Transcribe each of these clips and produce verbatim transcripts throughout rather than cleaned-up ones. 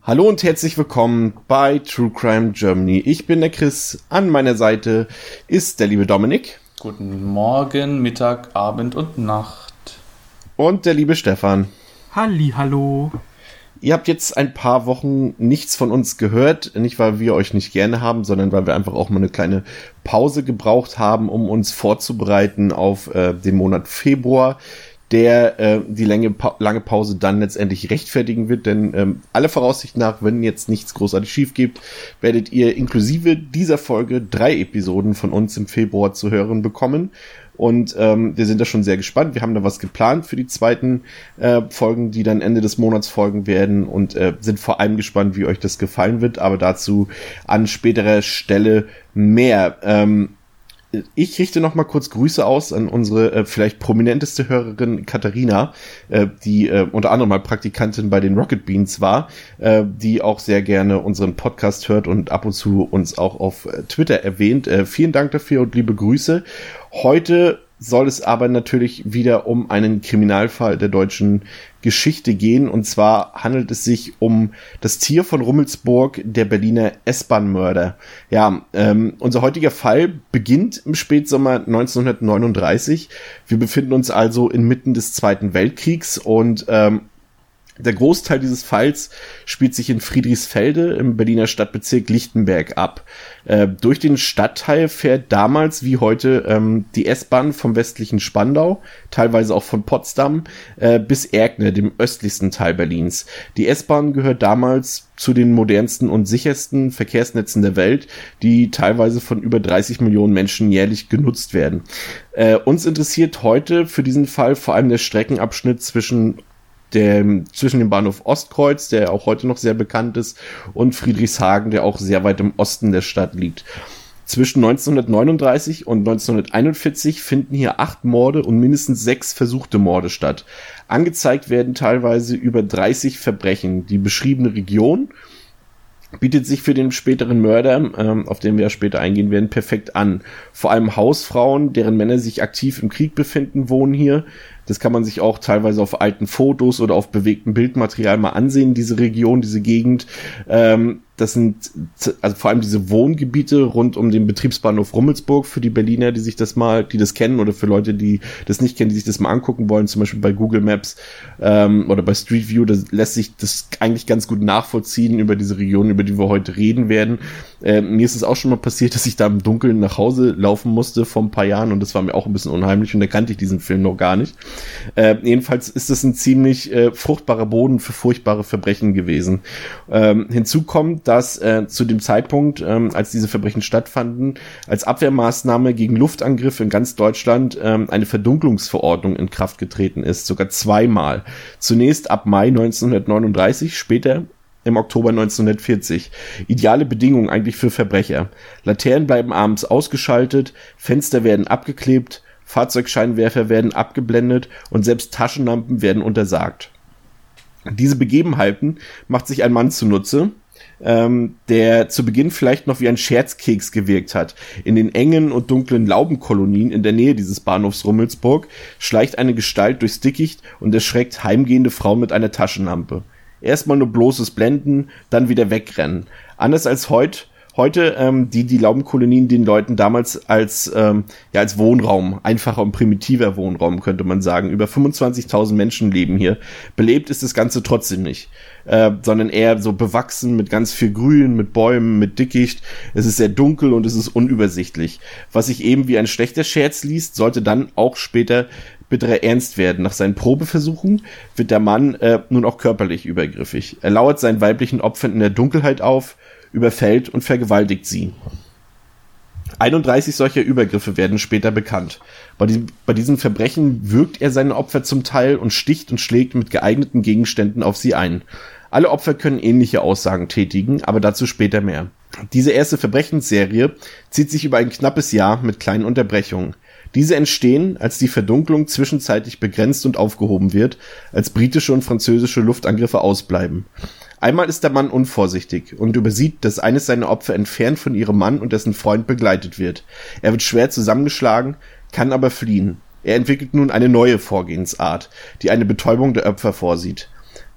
Hallo und herzlich willkommen bei True Crime Germany. Ich bin der Chris, an meiner Seite ist der liebe Dominik. Guten Morgen, Mittag, Abend und Nacht. Und der liebe Stefan. Halli, hallo. Ihr habt jetzt ein paar Wochen nichts von uns gehört, nicht weil wir euch nicht gerne haben, sondern weil wir einfach auch mal eine kleine Pause gebraucht haben, um uns vorzubereiten auf äh, den Monat Februar, der äh, die lange, pa- lange Pause dann letztendlich rechtfertigen wird, denn ähm, alle Voraussicht nach, wenn jetzt nichts großartig schief geht, werdet ihr inklusive dieser Folge drei Episoden von uns im Februar zu hören bekommen. Und ähm, wir sind da schon sehr gespannt. Wir haben da was geplant für die zweiten äh, Folgen, die dann Ende des Monats folgen werden und äh, sind vor allem gespannt, wie euch das gefallen wird. Aber dazu an späterer Stelle mehr. Ähm, Ich richte noch mal kurz Grüße aus an unsere äh, vielleicht prominenteste Hörerin Katharina, äh, die äh, unter anderem mal Praktikantin bei den Rocket Beans war, äh, die auch sehr gerne unseren Podcast hört und ab und zu uns auch auf äh, Twitter erwähnt. Äh, vielen Dank dafür und liebe Grüße. Heute soll es aber natürlich wieder um einen Kriminalfall der deutschen Geschichte gehen. Und zwar handelt es sich um das Tier von Rummelsburg, der Berliner S-Bahn-Mörder. Ja, ähm, unser heutiger Fall beginnt im Spätsommer neunzehnhundertneununddreißig. Wir befinden uns also inmitten des Zweiten Weltkriegs und ähm, der Großteil dieses Falls spielt sich in Friedrichsfelde im Berliner Stadtbezirk Lichtenberg ab. Äh, durch den Stadtteil fährt damals wie heute ähm, die S-Bahn vom westlichen Spandau, teilweise auch von Potsdam, äh, bis Erkner, dem östlichsten Teil Berlins. Die S-Bahn gehört damals zu den modernsten und sichersten Verkehrsnetzen der Welt, die teilweise von über dreißig Millionen Menschen jährlich genutzt werden. Äh, uns interessiert heute für diesen Fall vor allem der Streckenabschnitt zwischen Der, zwischen dem Bahnhof Ostkreuz, der auch heute noch sehr bekannt ist, und Friedrichshagen, der auch sehr weit im Osten der Stadt liegt. Zwischen neunzehnhundertneununddreißig und neunzehnhunderteinundvierzig finden hier acht Morde und mindestens sechs versuchte Morde statt. Angezeigt werden teilweise über dreißig Verbrechen. Die beschriebene Region bietet sich für den späteren Mörder, ähm, auf den wir ja später eingehen werden, perfekt an. Vor allem Hausfrauen, deren Männer sich aktiv im Krieg befinden, wohnen hier. Das kann man sich auch teilweise auf alten Fotos oder auf bewegtem Bildmaterial mal ansehen, diese Region, diese Gegend. Ähm, das sind also vor allem diese Wohngebiete rund um den Betriebsbahnhof Rummelsburg für die Berliner, die sich das mal, die das kennen, oder für Leute, die das nicht kennen, die sich das mal angucken wollen, zum Beispiel bei Google Maps ähm, oder bei Street View. Da lässt sich das eigentlich ganz gut nachvollziehen über diese Region, über die wir heute reden werden. Ähm, mir ist es auch schon mal passiert, dass ich da im Dunkeln nach Hause laufen musste vor ein paar Jahren, und das war mir auch ein bisschen unheimlich, und da kannte ich diesen Film noch gar nicht. Äh, jedenfalls ist es ein ziemlich äh, fruchtbarer Boden für furchtbare Verbrechen gewesen. Ähm, hinzu kommt, dass äh, zu dem Zeitpunkt, ähm, als diese Verbrechen stattfanden, als Abwehrmaßnahme gegen Luftangriffe in ganz Deutschland ähm, eine Verdunklungsverordnung in Kraft getreten ist, sogar zweimal. Zunächst ab Mai neunzehnhundertneununddreißig, später im Oktober neunzehnhundertvierzig. Ideale Bedingungen eigentlich für Verbrecher. Laternen bleiben abends ausgeschaltet, Fenster werden abgeklebt, Fahrzeugscheinwerfer werden abgeblendet und selbst Taschenlampen werden untersagt. Diese Begebenheiten macht sich ein Mann zunutze, ähm, der zu Beginn vielleicht noch wie ein Scherzkeks gewirkt hat. In den engen und dunklen Laubenkolonien in der Nähe dieses Bahnhofs Rummelsburg schleicht eine Gestalt durchs Dickicht und erschreckt heimgehende Frauen mit einer Taschenlampe. Erstmal nur bloßes Blenden, dann wieder wegrennen. Anders als heute, heute ähm, die die Laubenkolonien den Leuten damals als ähm, ja als Wohnraum, einfacher und primitiver Wohnraum, könnte man sagen. Über fünfundzwanzigtausend Menschen leben hier. Belebt ist das Ganze trotzdem nicht, äh, sondern eher so bewachsen mit ganz viel Grün, mit Bäumen, mit Dickicht. Es ist sehr dunkel und es ist unübersichtlich. Was sich eben wie ein schlechter Scherz liest, sollte dann auch später bitterer Ernst werden. Nach seinen Probeversuchen wird der Mann äh, nun auch körperlich übergriffig. Er lauert seinen weiblichen Opfern in der Dunkelheit auf, überfällt und vergewaltigt sie. einunddreißig solcher Übergriffe werden später bekannt. Bei diesem, bei diesen Verbrechen würgt er seine Opfer zum Teil und sticht und schlägt mit geeigneten Gegenständen auf sie ein. Alle Opfer können ähnliche Aussagen tätigen, aber dazu später mehr. Diese erste Verbrechensserie zieht sich über ein knappes Jahr mit kleinen Unterbrechungen. Diese entstehen, als die Verdunklung zwischenzeitlich begrenzt und aufgehoben wird, als britische und französische Luftangriffe ausbleiben. Einmal ist der Mann unvorsichtig und übersieht, dass eines seiner Opfer entfernt von ihrem Mann und dessen Freund begleitet wird. Er wird schwer zusammengeschlagen, kann aber fliehen. Er entwickelt nun eine neue Vorgehensart, die eine Betäubung der Opfer vorsieht.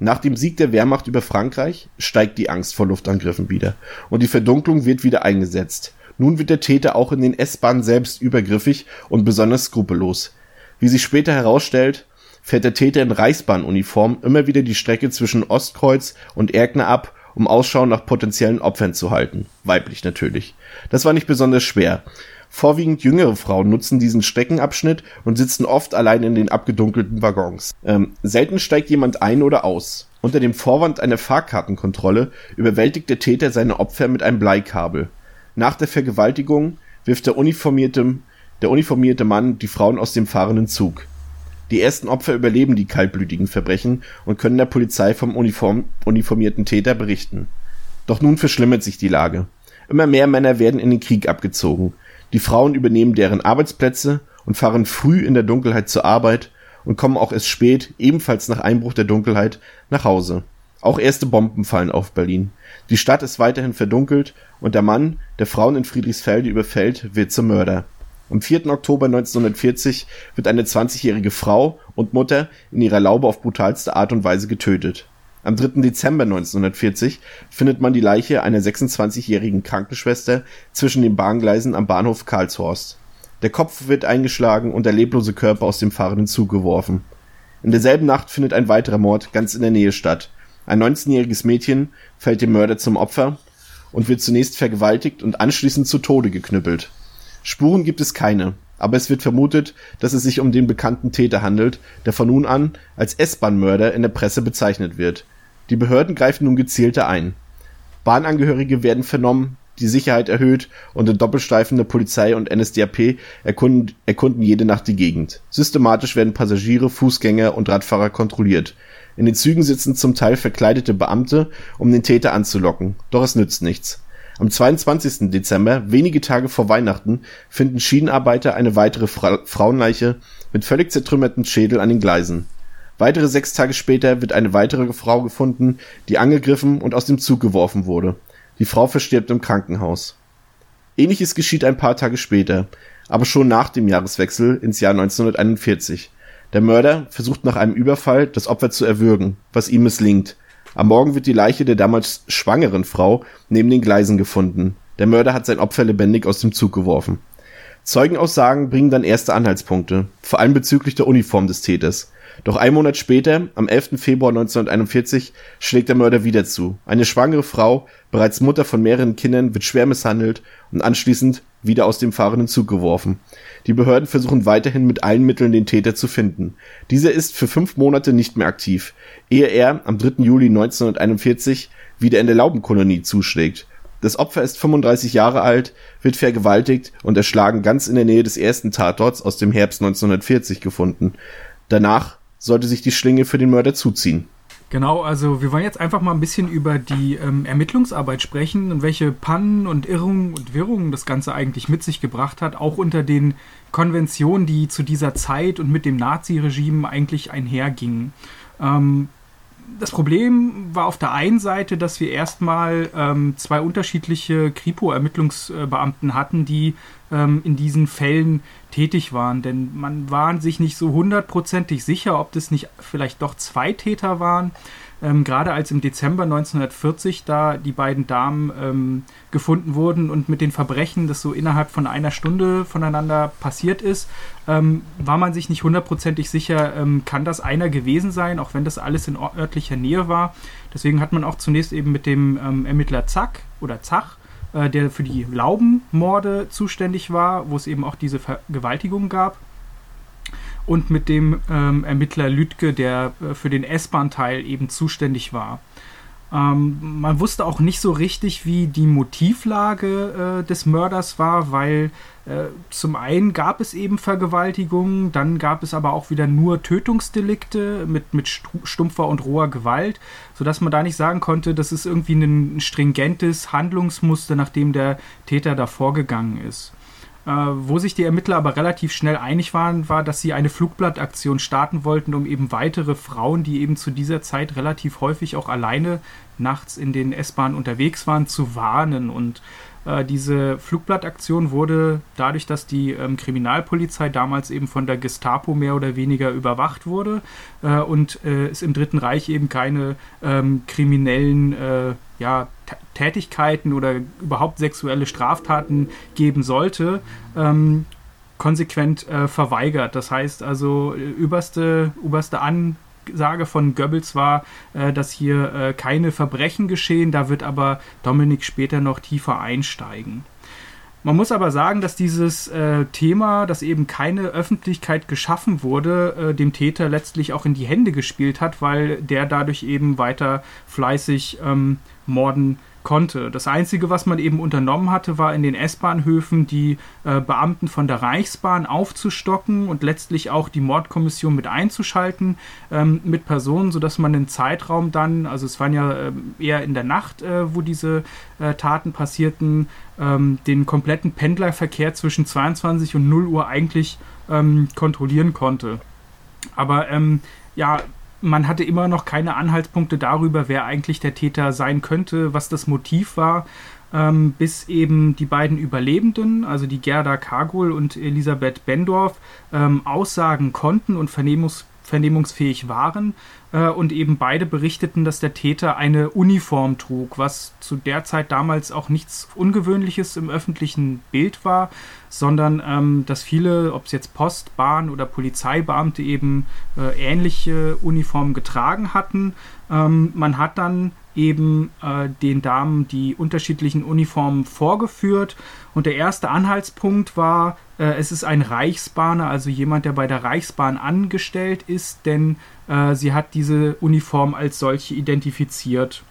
Nach dem Sieg der Wehrmacht über Frankreich steigt die Angst vor Luftangriffen wieder und die Verdunklung wird wieder eingesetzt. Nun wird der Täter auch in den S-Bahnen selbst übergriffig und besonders skrupellos. Wie sich später herausstellt, fährt der Täter in Reichsbahnuniform immer wieder die Strecke zwischen Ostkreuz und Erkner ab, um Ausschau nach potenziellen Opfern zu halten. Weiblich natürlich. Das war nicht besonders schwer. Vorwiegend jüngere Frauen nutzen diesen Streckenabschnitt und sitzen oft allein in den abgedunkelten Waggons. Ähm, selten steigt jemand ein oder aus. Unter dem Vorwand einer Fahrkartenkontrolle überwältigt der Täter seine Opfer mit einem Bleikabel. Nach der Vergewaltigung wirft der uniformierte, der uniformierte Mann die Frauen aus dem fahrenden Zug. Die ersten Opfer überleben die kaltblütigen Verbrechen und können der Polizei vom Uniform, uniformierten Täter berichten. Doch nun verschlimmert sich die Lage. Immer mehr Männer werden in den Krieg abgezogen. Die Frauen übernehmen deren Arbeitsplätze und fahren früh in der Dunkelheit zur Arbeit und kommen auch erst spät, ebenfalls nach Einbruch der Dunkelheit, nach Hause. Auch erste Bomben fallen auf Berlin. Die Stadt ist weiterhin verdunkelt und der Mann, der Frauen in Friedrichsfelde überfällt, wird zum Mörder. Am vierten Oktober neunzehnhundertvierzig wird eine zwanzigjährige Frau und Mutter in ihrer Laube auf brutalste Art und Weise getötet. Am dritten Dezember neunzehnhundertvierzig findet man die Leiche einer sechsundzwanzigjährigen Krankenschwester zwischen den Bahngleisen am Bahnhof Karlshorst. Der Kopf wird eingeschlagen und der leblose Körper aus dem fahrenden Zug geworfen. In derselben Nacht findet ein weiterer Mord ganz in der Nähe statt. Ein neunzehnjähriges Mädchen fällt dem Mörder zum Opfer und wird zunächst vergewaltigt und anschließend zu Tode geknüppelt. Spuren gibt es keine, aber es wird vermutet, dass es sich um den bekannten Täter handelt, der von nun an als S-Bahn-Mörder in der Presse bezeichnet wird. Die Behörden greifen nun gezielter ein. Bahnangehörige werden vernommen, die Sicherheit erhöht und in Doppelstreifen der Polizei und N S D A P erkunden, erkunden jede Nacht die Gegend. Systematisch werden Passagiere, Fußgänger und Radfahrer kontrolliert. In den Zügen sitzen zum Teil verkleidete Beamte, um den Täter anzulocken. Doch es nützt nichts. Am zweiundzwanzigsten Dezember, wenige Tage vor Weihnachten, finden Schienenarbeiter eine weitere Fra- Frauenleiche mit völlig zertrümmertem Schädel an den Gleisen. Weitere sechs Tage später wird eine weitere Frau gefunden, die angegriffen und aus dem Zug geworfen wurde. Die Frau verstirbt im Krankenhaus. Ähnliches geschieht ein paar Tage später, aber schon nach dem Jahreswechsel ins Jahr neunzehnhunderteinundvierzig. Der Mörder versucht nach einem Überfall, das Opfer zu erwürgen, was ihm misslingt. Am Morgen wird die Leiche der damals schwangeren Frau neben den Gleisen gefunden. Der Mörder hat sein Opfer lebendig aus dem Zug geworfen. Zeugenaussagen bringen dann erste Anhaltspunkte, vor allem bezüglich der Uniform des Täters. Doch einen Monat später, am elften Februar neunzehnhunderteinundvierzig, schlägt der Mörder wieder zu. Eine schwangere Frau, bereits Mutter von mehreren Kindern, wird schwer misshandelt und anschließend wieder aus dem fahrenden Zug geworfen. Die Behörden versuchen weiterhin mit allen Mitteln den Täter zu finden. Dieser ist für fünf Monate nicht mehr aktiv, ehe er am dritten Juli neunzehnhunderteinundvierzig wieder in der Laubenkolonie zuschlägt. Das Opfer ist fünfunddreißig Jahre alt, wird vergewaltigt und erschlagen ganz in der Nähe des ersten Tatorts aus dem Herbst neunzehnhundertvierzig gefunden. Danach sollte sich die Schlinge für den Mörder zuziehen. Genau, also wir wollen jetzt einfach mal ein bisschen über die ähm, Ermittlungsarbeit sprechen und welche Pannen und Irrungen und Wirrungen das Ganze eigentlich mit sich gebracht hat, auch unter den Konventionen, die zu dieser Zeit und mit dem Naziregime eigentlich einhergingen. Ähm, das Problem war auf der einen Seite, dass wir erstmal ähm, zwei unterschiedliche Kripo-Ermittlungsbeamten hatten, die ähm, in diesen Fällen tätig waren. Denn man war sich nicht so hundertprozentig sicher, ob das nicht vielleicht doch zwei Täter waren. Ähm, gerade als im Dezember neunzehnhundertvierzig da die beiden Damen ähm, gefunden wurden und mit den Verbrechen, das so innerhalb von einer Stunde voneinander passiert ist, ähm, war man sich nicht hundertprozentig sicher, ähm, kann das einer gewesen sein, auch wenn das alles in örtlicher Nähe war. Deswegen hat man auch zunächst eben mit dem ähm, Ermittler Zack oder Zach, äh, der für die Laubenmorde zuständig war, wo es eben auch diese Vergewaltigung gab, und mit dem ähm, Ermittler Lüdke, der äh, für den S-Bahn-Teil eben zuständig war. Ähm, man wusste auch nicht so richtig, wie die Motivlage äh, des Mörders war, weil äh, zum einen gab es eben Vergewaltigungen, dann gab es aber auch wieder nur Tötungsdelikte mit, mit stumpfer und roher Gewalt, sodass man da nicht sagen konnte, das ist irgendwie ein stringentes Handlungsmuster, nach dem der Täter da vorgegangen ist. Äh, wo sich die Ermittler aber relativ schnell einig waren, war, dass sie eine Flugblattaktion starten wollten, um eben weitere Frauen, die eben zu dieser Zeit relativ häufig auch alleine nachts in den S-Bahnen unterwegs waren, zu warnen. Und Äh, diese Flugblattaktion wurde dadurch, dass die ähm, Kriminalpolizei damals eben von der Gestapo mehr oder weniger überwacht wurde äh, und äh, es im Dritten Reich eben keine ähm, kriminellen äh, ja, T- Tätigkeiten oder überhaupt sexuelle Straftaten geben sollte, ähm, konsequent äh, verweigert. Das heißt also, überste, überste Ansage von Goebbels war, äh, dass hier äh, keine Verbrechen geschehen. Da wird aber Dominik später noch tiefer einsteigen. Man muss aber sagen, dass dieses äh, Thema, das eben keine Öffentlichkeit geschaffen wurde, äh, dem Täter letztlich auch in die Hände gespielt hat, weil der dadurch eben weiter fleißig ähm, morden konnte. Das Einzige, was man eben unternommen hatte, war in den S-Bahnhöfen die äh, Beamten von der Reichsbahn aufzustocken und letztlich auch die Mordkommission mit einzuschalten ähm, mit Personen, sodass man einen Zeitraum dann, also es waren ja äh, eher in der Nacht, äh, wo diese äh, Taten passierten, ähm, den kompletten Pendlerverkehr zwischen zweiundzwanzig und null Uhr eigentlich ähm, kontrollieren konnte. Aber ähm, ja, man hatte immer noch keine Anhaltspunkte darüber, wer eigentlich der Täter sein könnte, was das Motiv war, ähm, bis eben die beiden Überlebenden, also die Gerda Kargul und Elisabeth Bendorf, ähm, aussagen konnten und vernehmungs- vernehmungsfähig waren äh, und eben beide berichteten, dass der Täter eine Uniform trug, was zu der Zeit damals auch nichts Ungewöhnliches im öffentlichen Bild war, sondern ähm, dass viele, ob es jetzt Post-, Bahn- oder Polizeibeamte eben äh, ähnliche Uniformen getragen hatten. Ähm, man hat dann eben äh, den Damen die unterschiedlichen Uniformen vorgeführt und der erste Anhaltspunkt war, äh, es ist ein Reichsbahner, also jemand, der bei der Reichsbahn angestellt ist, denn äh, sie hat diese Uniform als solche identifiziert.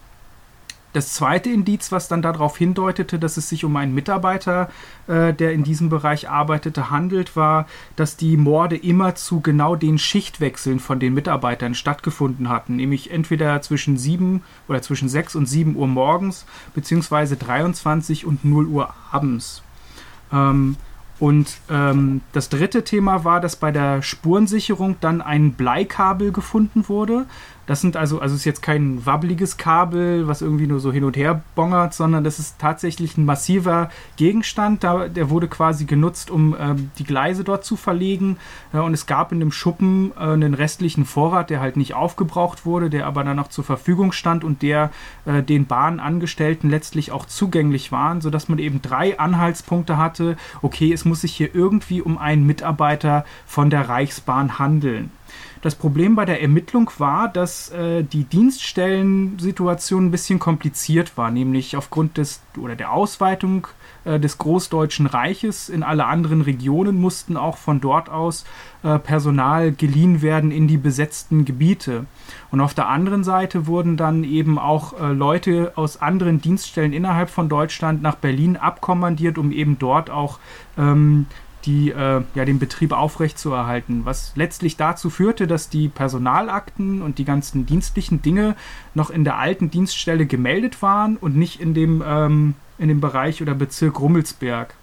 Das zweite Indiz, was dann darauf hindeutete, dass es sich um einen Mitarbeiter, äh, der in diesem Bereich arbeitete, handelt, war, dass die Morde immer zu genau den Schichtwechseln von den Mitarbeitern stattgefunden hatten, nämlich entweder zwischen sieben oder zwischen sechs und sieben Uhr morgens, beziehungsweise dreiundzwanzig und null Uhr abends. Ähm, Und ähm, das dritte Thema war, dass bei der Spurensicherung dann ein Bleikabel gefunden wurde. Das sind also, also ist jetzt kein wabbeliges Kabel, was irgendwie nur so hin und her bongert, sondern das ist tatsächlich ein massiver Gegenstand. Da, der wurde quasi genutzt, um ähm, die Gleise dort zu verlegen. Ja, und es gab in dem Schuppen äh, einen restlichen Vorrat, der halt nicht aufgebraucht wurde, der aber dann noch zur Verfügung stand und der äh, den Bahnangestellten letztlich auch zugänglich waren, sodass man eben drei Anhaltspunkte hatte. Okay, es muss sich hier irgendwie um einen Mitarbeiter von der Reichsbahn handeln. Das Problem bei der Ermittlung war, dass äh, die Dienststellensituation ein bisschen kompliziert war, nämlich aufgrund des oder der Ausweitung äh, des Großdeutschen Reiches in alle anderen Regionen mussten auch von dort aus äh, Personal geliehen werden in die besetzten Gebiete. Und auf der anderen Seite wurden dann eben auch äh, Leute aus anderen Dienststellen innerhalb von Deutschland nach Berlin abkommandiert, um eben dort auch ähm, die, äh, ja, den Betrieb aufrechtzuerhalten, was letztlich dazu führte, dass die Personalakten und die ganzen dienstlichen Dinge noch in der alten Dienststelle gemeldet waren und nicht in dem, ähm, in dem Bereich oder Bezirk Rummelsberg.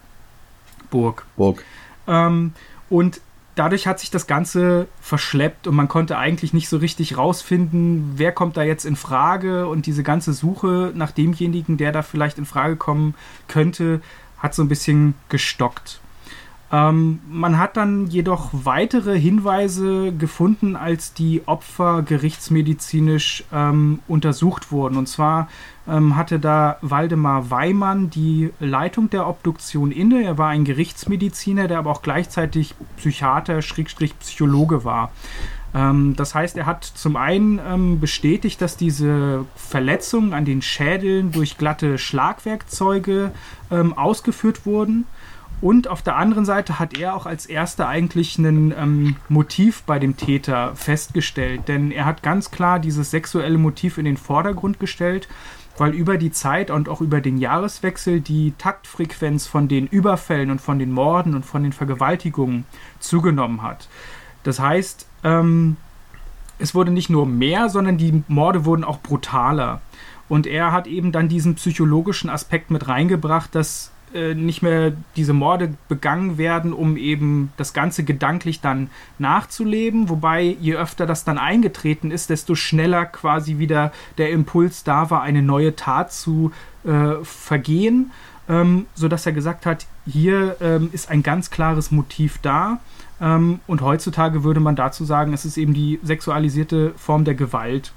Burg. Burg. Ähm, und dadurch hat sich das Ganze verschleppt und man konnte eigentlich nicht so richtig rausfinden, wer kommt da jetzt in Frage, und diese ganze Suche nach demjenigen, der da vielleicht in Frage kommen könnte, hat so ein bisschen gestockt. Ähm, man hat dann jedoch weitere Hinweise gefunden, als die Opfer gerichtsmedizinisch ähm, untersucht wurden. Und zwar ähm, hatte da Waldemar Weimann die Leitung der Obduktion inne. Er war ein Gerichtsmediziner, der aber auch gleichzeitig Psychiater, Schrägstrich Psychologe war. Ähm, das heißt, er hat zum einen ähm, bestätigt, dass diese Verletzungen an den Schädeln durch glatte Schlagwerkzeuge ähm, ausgeführt wurden. Und auf der anderen Seite hat er auch als erster eigentlich ein ähm, Motiv bei dem Täter festgestellt. Denn er hat ganz klar dieses sexuelle Motiv in den Vordergrund gestellt, weil über die Zeit und auch über den Jahreswechsel die Taktfrequenz von den Überfällen und von den Morden und von den Vergewaltigungen zugenommen hat. Das heißt, ähm, es wurde nicht nur mehr, sondern die Morde wurden auch brutaler. Und er hat eben dann diesen psychologischen Aspekt mit reingebracht, dass nicht mehr diese Morde begangen werden, um eben das Ganze gedanklich dann nachzuleben, wobei je öfter das dann eingetreten ist, desto schneller quasi wieder der Impuls da war, eine neue Tat zu äh, vergehen. ähm, sodass er gesagt hat, hier ähm, ist ein ganz klares Motiv da. Ähm, und heutzutage würde man dazu sagen, es ist eben die sexualisierte Form der Gewalt.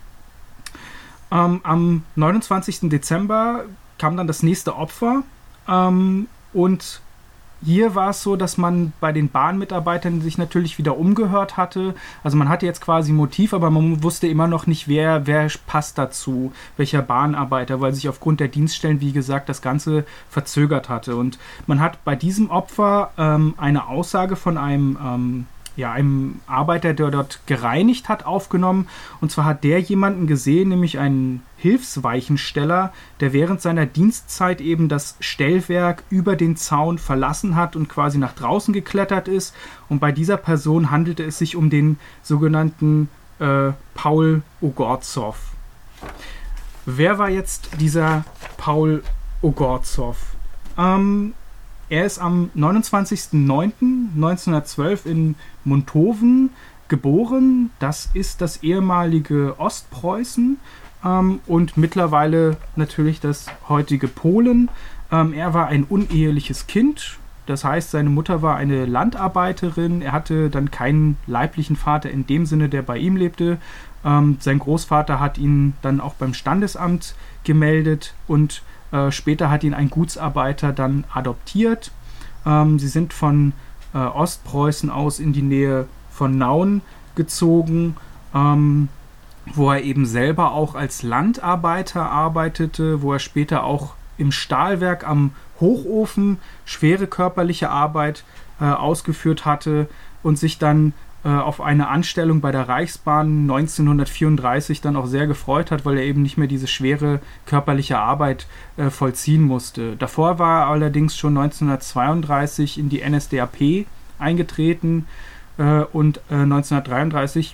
Ähm, am neunundzwanzigsten Dezember kam dann das nächste Opfer ähm, und hier war es so, dass man bei den Bahnmitarbeitern sich natürlich wieder umgehört hatte. Also man hatte jetzt quasi Motiv, aber man wusste immer noch nicht, wer, wer passt dazu, welcher Bahnarbeiter, weil sich aufgrund der Dienststellen, wie gesagt, das Ganze verzögert hatte. Und man hat bei diesem Opfer ähm, eine Aussage von einem, ähm, ja, einem Arbeiter, der dort gereinigt hat, aufgenommen. Und zwar hat der jemanden gesehen, nämlich einen Hilfsweichensteller, der während seiner Dienstzeit eben das Stellwerk über den Zaun verlassen hat und quasi nach draußen geklettert ist. Und bei dieser Person handelte es sich um den sogenannten äh, Paul Ogorzow. Wer war jetzt dieser Paul Ogorzow? Ähm, er ist am neunundzwanzigsten neunten neunzehnhundertzwölf in Monthoven geboren. Das ist das ehemalige Ostpreußen. Ähm, und mittlerweile natürlich das heutige Polen. Ähm, er war ein uneheliches Kind, das heißt, seine Mutter war eine Landarbeiterin, er hatte dann keinen leiblichen Vater in dem Sinne, der bei ihm lebte. Ähm, sein Großvater hat ihn dann auch beim Standesamt gemeldet und äh, später hat ihn ein Gutsarbeiter dann adoptiert. Ähm, sie sind von äh, Ostpreußen aus in die Nähe von Nauen gezogen, ähm, wo er eben selber auch als Landarbeiter arbeitete, wo er später auch im Stahlwerk am Hochofen schwere körperliche Arbeit äh, ausgeführt hatte und sich dann äh, auf eine Anstellung bei der Reichsbahn neunzehnhundertvierunddreißig dann auch sehr gefreut hat, weil er eben nicht mehr diese schwere körperliche Arbeit äh, vollziehen musste. Davor war er allerdings schon neunzehnhundertzweiunddreißig in die N S D A P eingetreten äh, und äh, neunzehnhundertdreiunddreißig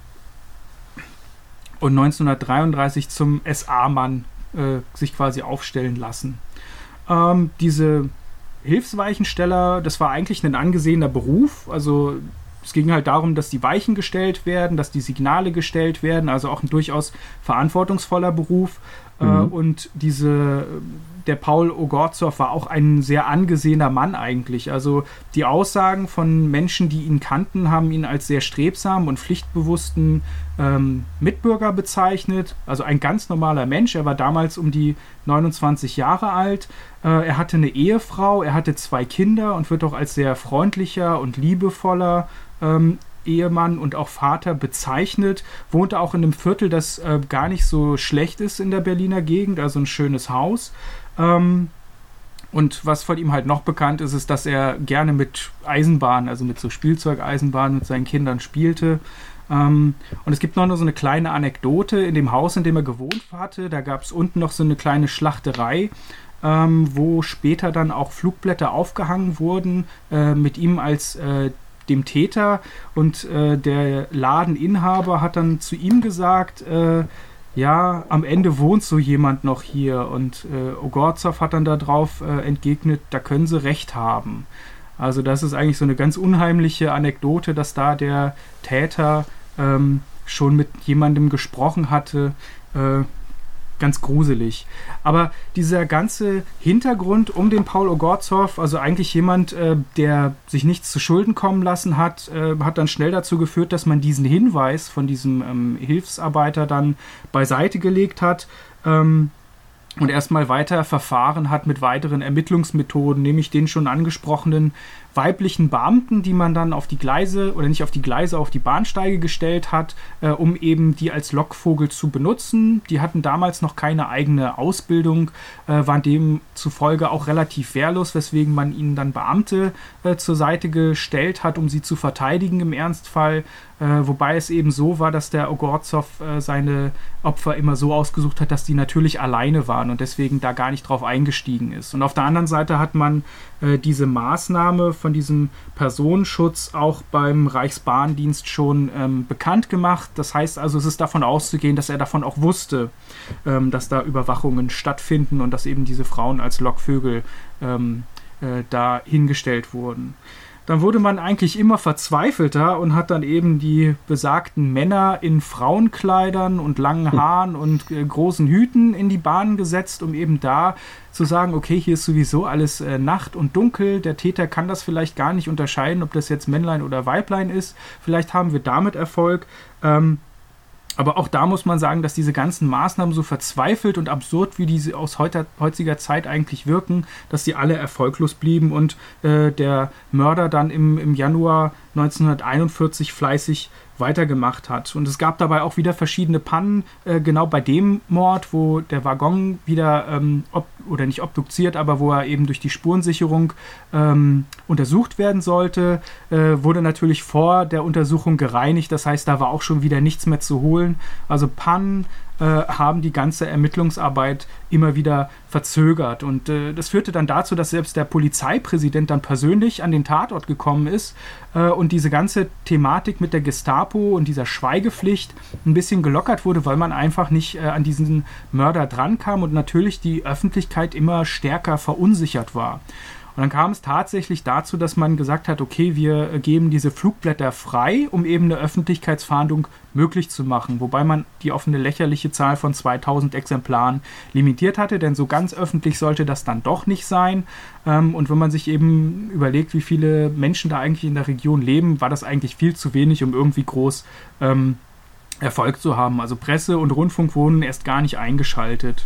und neunzehnhundertdreiunddreißig zum S A-Mann äh, sich quasi aufstellen lassen. Ähm, diese Hilfsweichensteller, das war eigentlich ein angesehener Beruf. Also es ging halt darum, dass die Weichen gestellt werden, dass die Signale gestellt werden, also auch ein durchaus verantwortungsvoller Beruf. Mhm. Äh, und diese, der Paul Ogorzow war auch ein sehr angesehener Mann eigentlich. Also die Aussagen von Menschen, die ihn kannten, haben ihn als sehr strebsam und pflichtbewussten ähm, Mitbürger bezeichnet. Also ein ganz normaler Mensch. Er war damals um die neunundzwanzig Jahre alt. Äh, er hatte eine Ehefrau, er hatte zwei Kinder und wird auch als sehr freundlicher und liebevoller ähm, Ehemann und auch Vater bezeichnet, wohnte auch in einem Viertel, das äh, gar nicht so schlecht ist in der Berliner Gegend, also ein schönes Haus. Ähm, und was von ihm halt noch bekannt ist, ist, dass er gerne mit Eisenbahnen, also mit so Spielzeugeisenbahnen mit seinen Kindern spielte. Ähm, und es gibt noch so eine kleine Anekdote in dem Haus, in dem er gewohnt hatte. Da gab es unten noch so eine kleine Schlachterei, ähm, wo später dann auch Flugblätter aufgehangen wurden, äh, mit ihm als äh, dem Täter, und äh, der Ladeninhaber hat dann zu ihm gesagt, äh, ja, am Ende wohnt so jemand noch hier, und äh, Ogorzow hat dann darauf äh, entgegnet, da können sie recht haben. Also das ist eigentlich so eine ganz unheimliche Anekdote, dass da der Täter ähm, schon mit jemandem gesprochen hatte, äh, ganz gruselig. Aber dieser ganze Hintergrund um den Paul Ogorzow, also eigentlich jemand, äh, der sich nichts zu Schulden kommen lassen hat, äh, hat dann schnell dazu geführt, dass man diesen Hinweis von diesem ähm, Hilfsarbeiter dann beiseite gelegt hat ähm, und erstmal weiter verfahren hat mit weiteren Ermittlungsmethoden, nämlich den schon angesprochenen weiblichen Beamten, die man dann auf die Gleise, oder nicht auf die Gleise, auf die Bahnsteige gestellt hat, äh, um eben die als Lockvogel zu benutzen. Die hatten damals noch keine eigene Ausbildung, äh, waren demzufolge auch relativ wehrlos, weswegen man ihnen dann Beamte äh, zur Seite gestellt hat, um sie zu verteidigen im Ernstfall. Äh, wobei es eben so war, dass der Ogorzow äh, seine Opfer immer so ausgesucht hat, dass die natürlich alleine waren und deswegen da gar nicht drauf eingestiegen ist. Und auf der anderen Seite hat man äh, diese Maßnahme von diesem Personenschutz auch beim Reichsbahndienst schon ähm, bekannt gemacht. Das heißt also, es ist davon auszugehen, dass er davon auch wusste, ähm, dass da Überwachungen stattfinden und dass eben diese Frauen als Lockvögel ähm, äh, da hingestellt wurden. dann wurde man eigentlich immer verzweifelter und hat dann eben die besagten Männer in Frauenkleidern und langen Haaren und äh, großen Hüten in die Bahn gesetzt, um eben da zu sagen, okay, hier ist sowieso alles äh, Nacht und dunkel, der Täter kann das vielleicht gar nicht unterscheiden, ob das jetzt Männlein oder Weiblein ist, vielleicht haben wir damit Erfolg. Ähm, Aber auch da muss man sagen, dass diese ganzen Maßnahmen so verzweifelt und absurd, wie diese aus heuter, heutiger Zeit eigentlich wirken, dass die alle erfolglos blieben und äh, der Mörder dann im, im Januar neunzehnhunderteinundvierzig fleißig weitergemacht hat. Und es gab dabei auch wieder verschiedene Pannen, äh, genau bei dem Mord, wo der Waggon wieder, ähm, ob, oder nicht obduziert, aber wo er eben durch die Spurensicherung ähm, untersucht werden sollte, äh, wurde natürlich vor der Untersuchung gereinigt. Das heißt, da war auch schon wieder nichts mehr zu holen. Also Pannen äh, haben die ganze Ermittlungsarbeit immer wieder verzögert. Und äh, das führte dann dazu, dass selbst der Polizeipräsident dann persönlich an den Tatort gekommen ist äh, und diese ganze Thematik mit der Gestapo und dieser Schweigepflicht ein bisschen gelockert wurde, weil man einfach nicht äh, an diesen Mörder drankam und natürlich die Öffentlichkeit immer stärker verunsichert war. Und dann kam es tatsächlich dazu, dass man gesagt hat, okay, wir geben diese Flugblätter frei, um eben eine Öffentlichkeitsfahndung möglich zu machen. Wobei man die auf eine lächerliche Zahl von zweitausend Exemplaren limitiert hatte, denn so ganz öffentlich sollte das dann doch nicht sein. Und wenn man sich eben überlegt, wie viele Menschen da eigentlich in der Region leben, war das eigentlich viel zu wenig, um irgendwie groß ähm, Erfolg zu haben. Also Presse und Rundfunk wurden erst gar nicht eingeschaltet.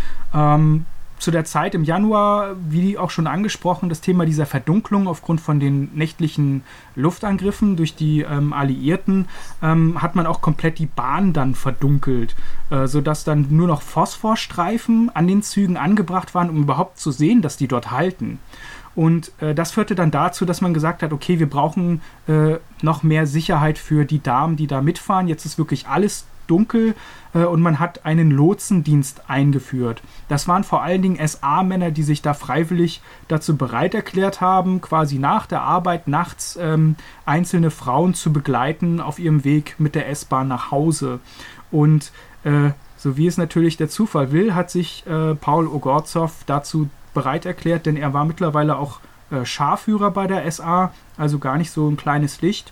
Ähm, Zu der Zeit im Januar, wie auch schon angesprochen, das Thema dieser Verdunklung aufgrund von den nächtlichen Luftangriffen durch die ähm, Alliierten, ähm, hat man auch komplett die Bahn dann verdunkelt, äh, sodass dann nur noch Phosphorstreifen an den Zügen angebracht waren, um überhaupt zu sehen, dass die dort halten. Und äh, das führte dann dazu, dass man gesagt hat, okay, wir brauchen äh, noch mehr Sicherheit für die Damen, die da mitfahren. Jetzt ist wirklich alles dunkel äh, und man hat einen Lotsendienst eingeführt. Das waren vor allen Dingen S A-Männer, die sich da freiwillig dazu bereit erklärt haben, quasi nach der Arbeit nachts ähm, einzelne Frauen zu begleiten auf ihrem Weg mit der S-Bahn nach Hause. Und äh, so wie es natürlich der Zufall will, hat sich äh, Paul Ogorzow dazu bereit erklärt, denn er war mittlerweile auch äh, Scharführer bei der S A, also gar nicht so ein kleines Licht.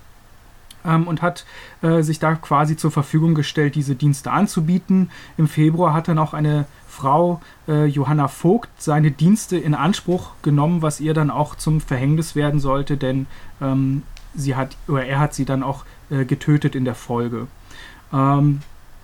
Und hat äh, sich da quasi zur Verfügung gestellt, diese Dienste anzubieten. Im Februar hat dann auch eine Frau, äh, Johanna Vogt, seine Dienste in Anspruch genommen, was ihr dann auch zum Verhängnis werden sollte, denn ähm, sie hat, oder er hat sie dann auch äh, getötet in der Folge. Ähm,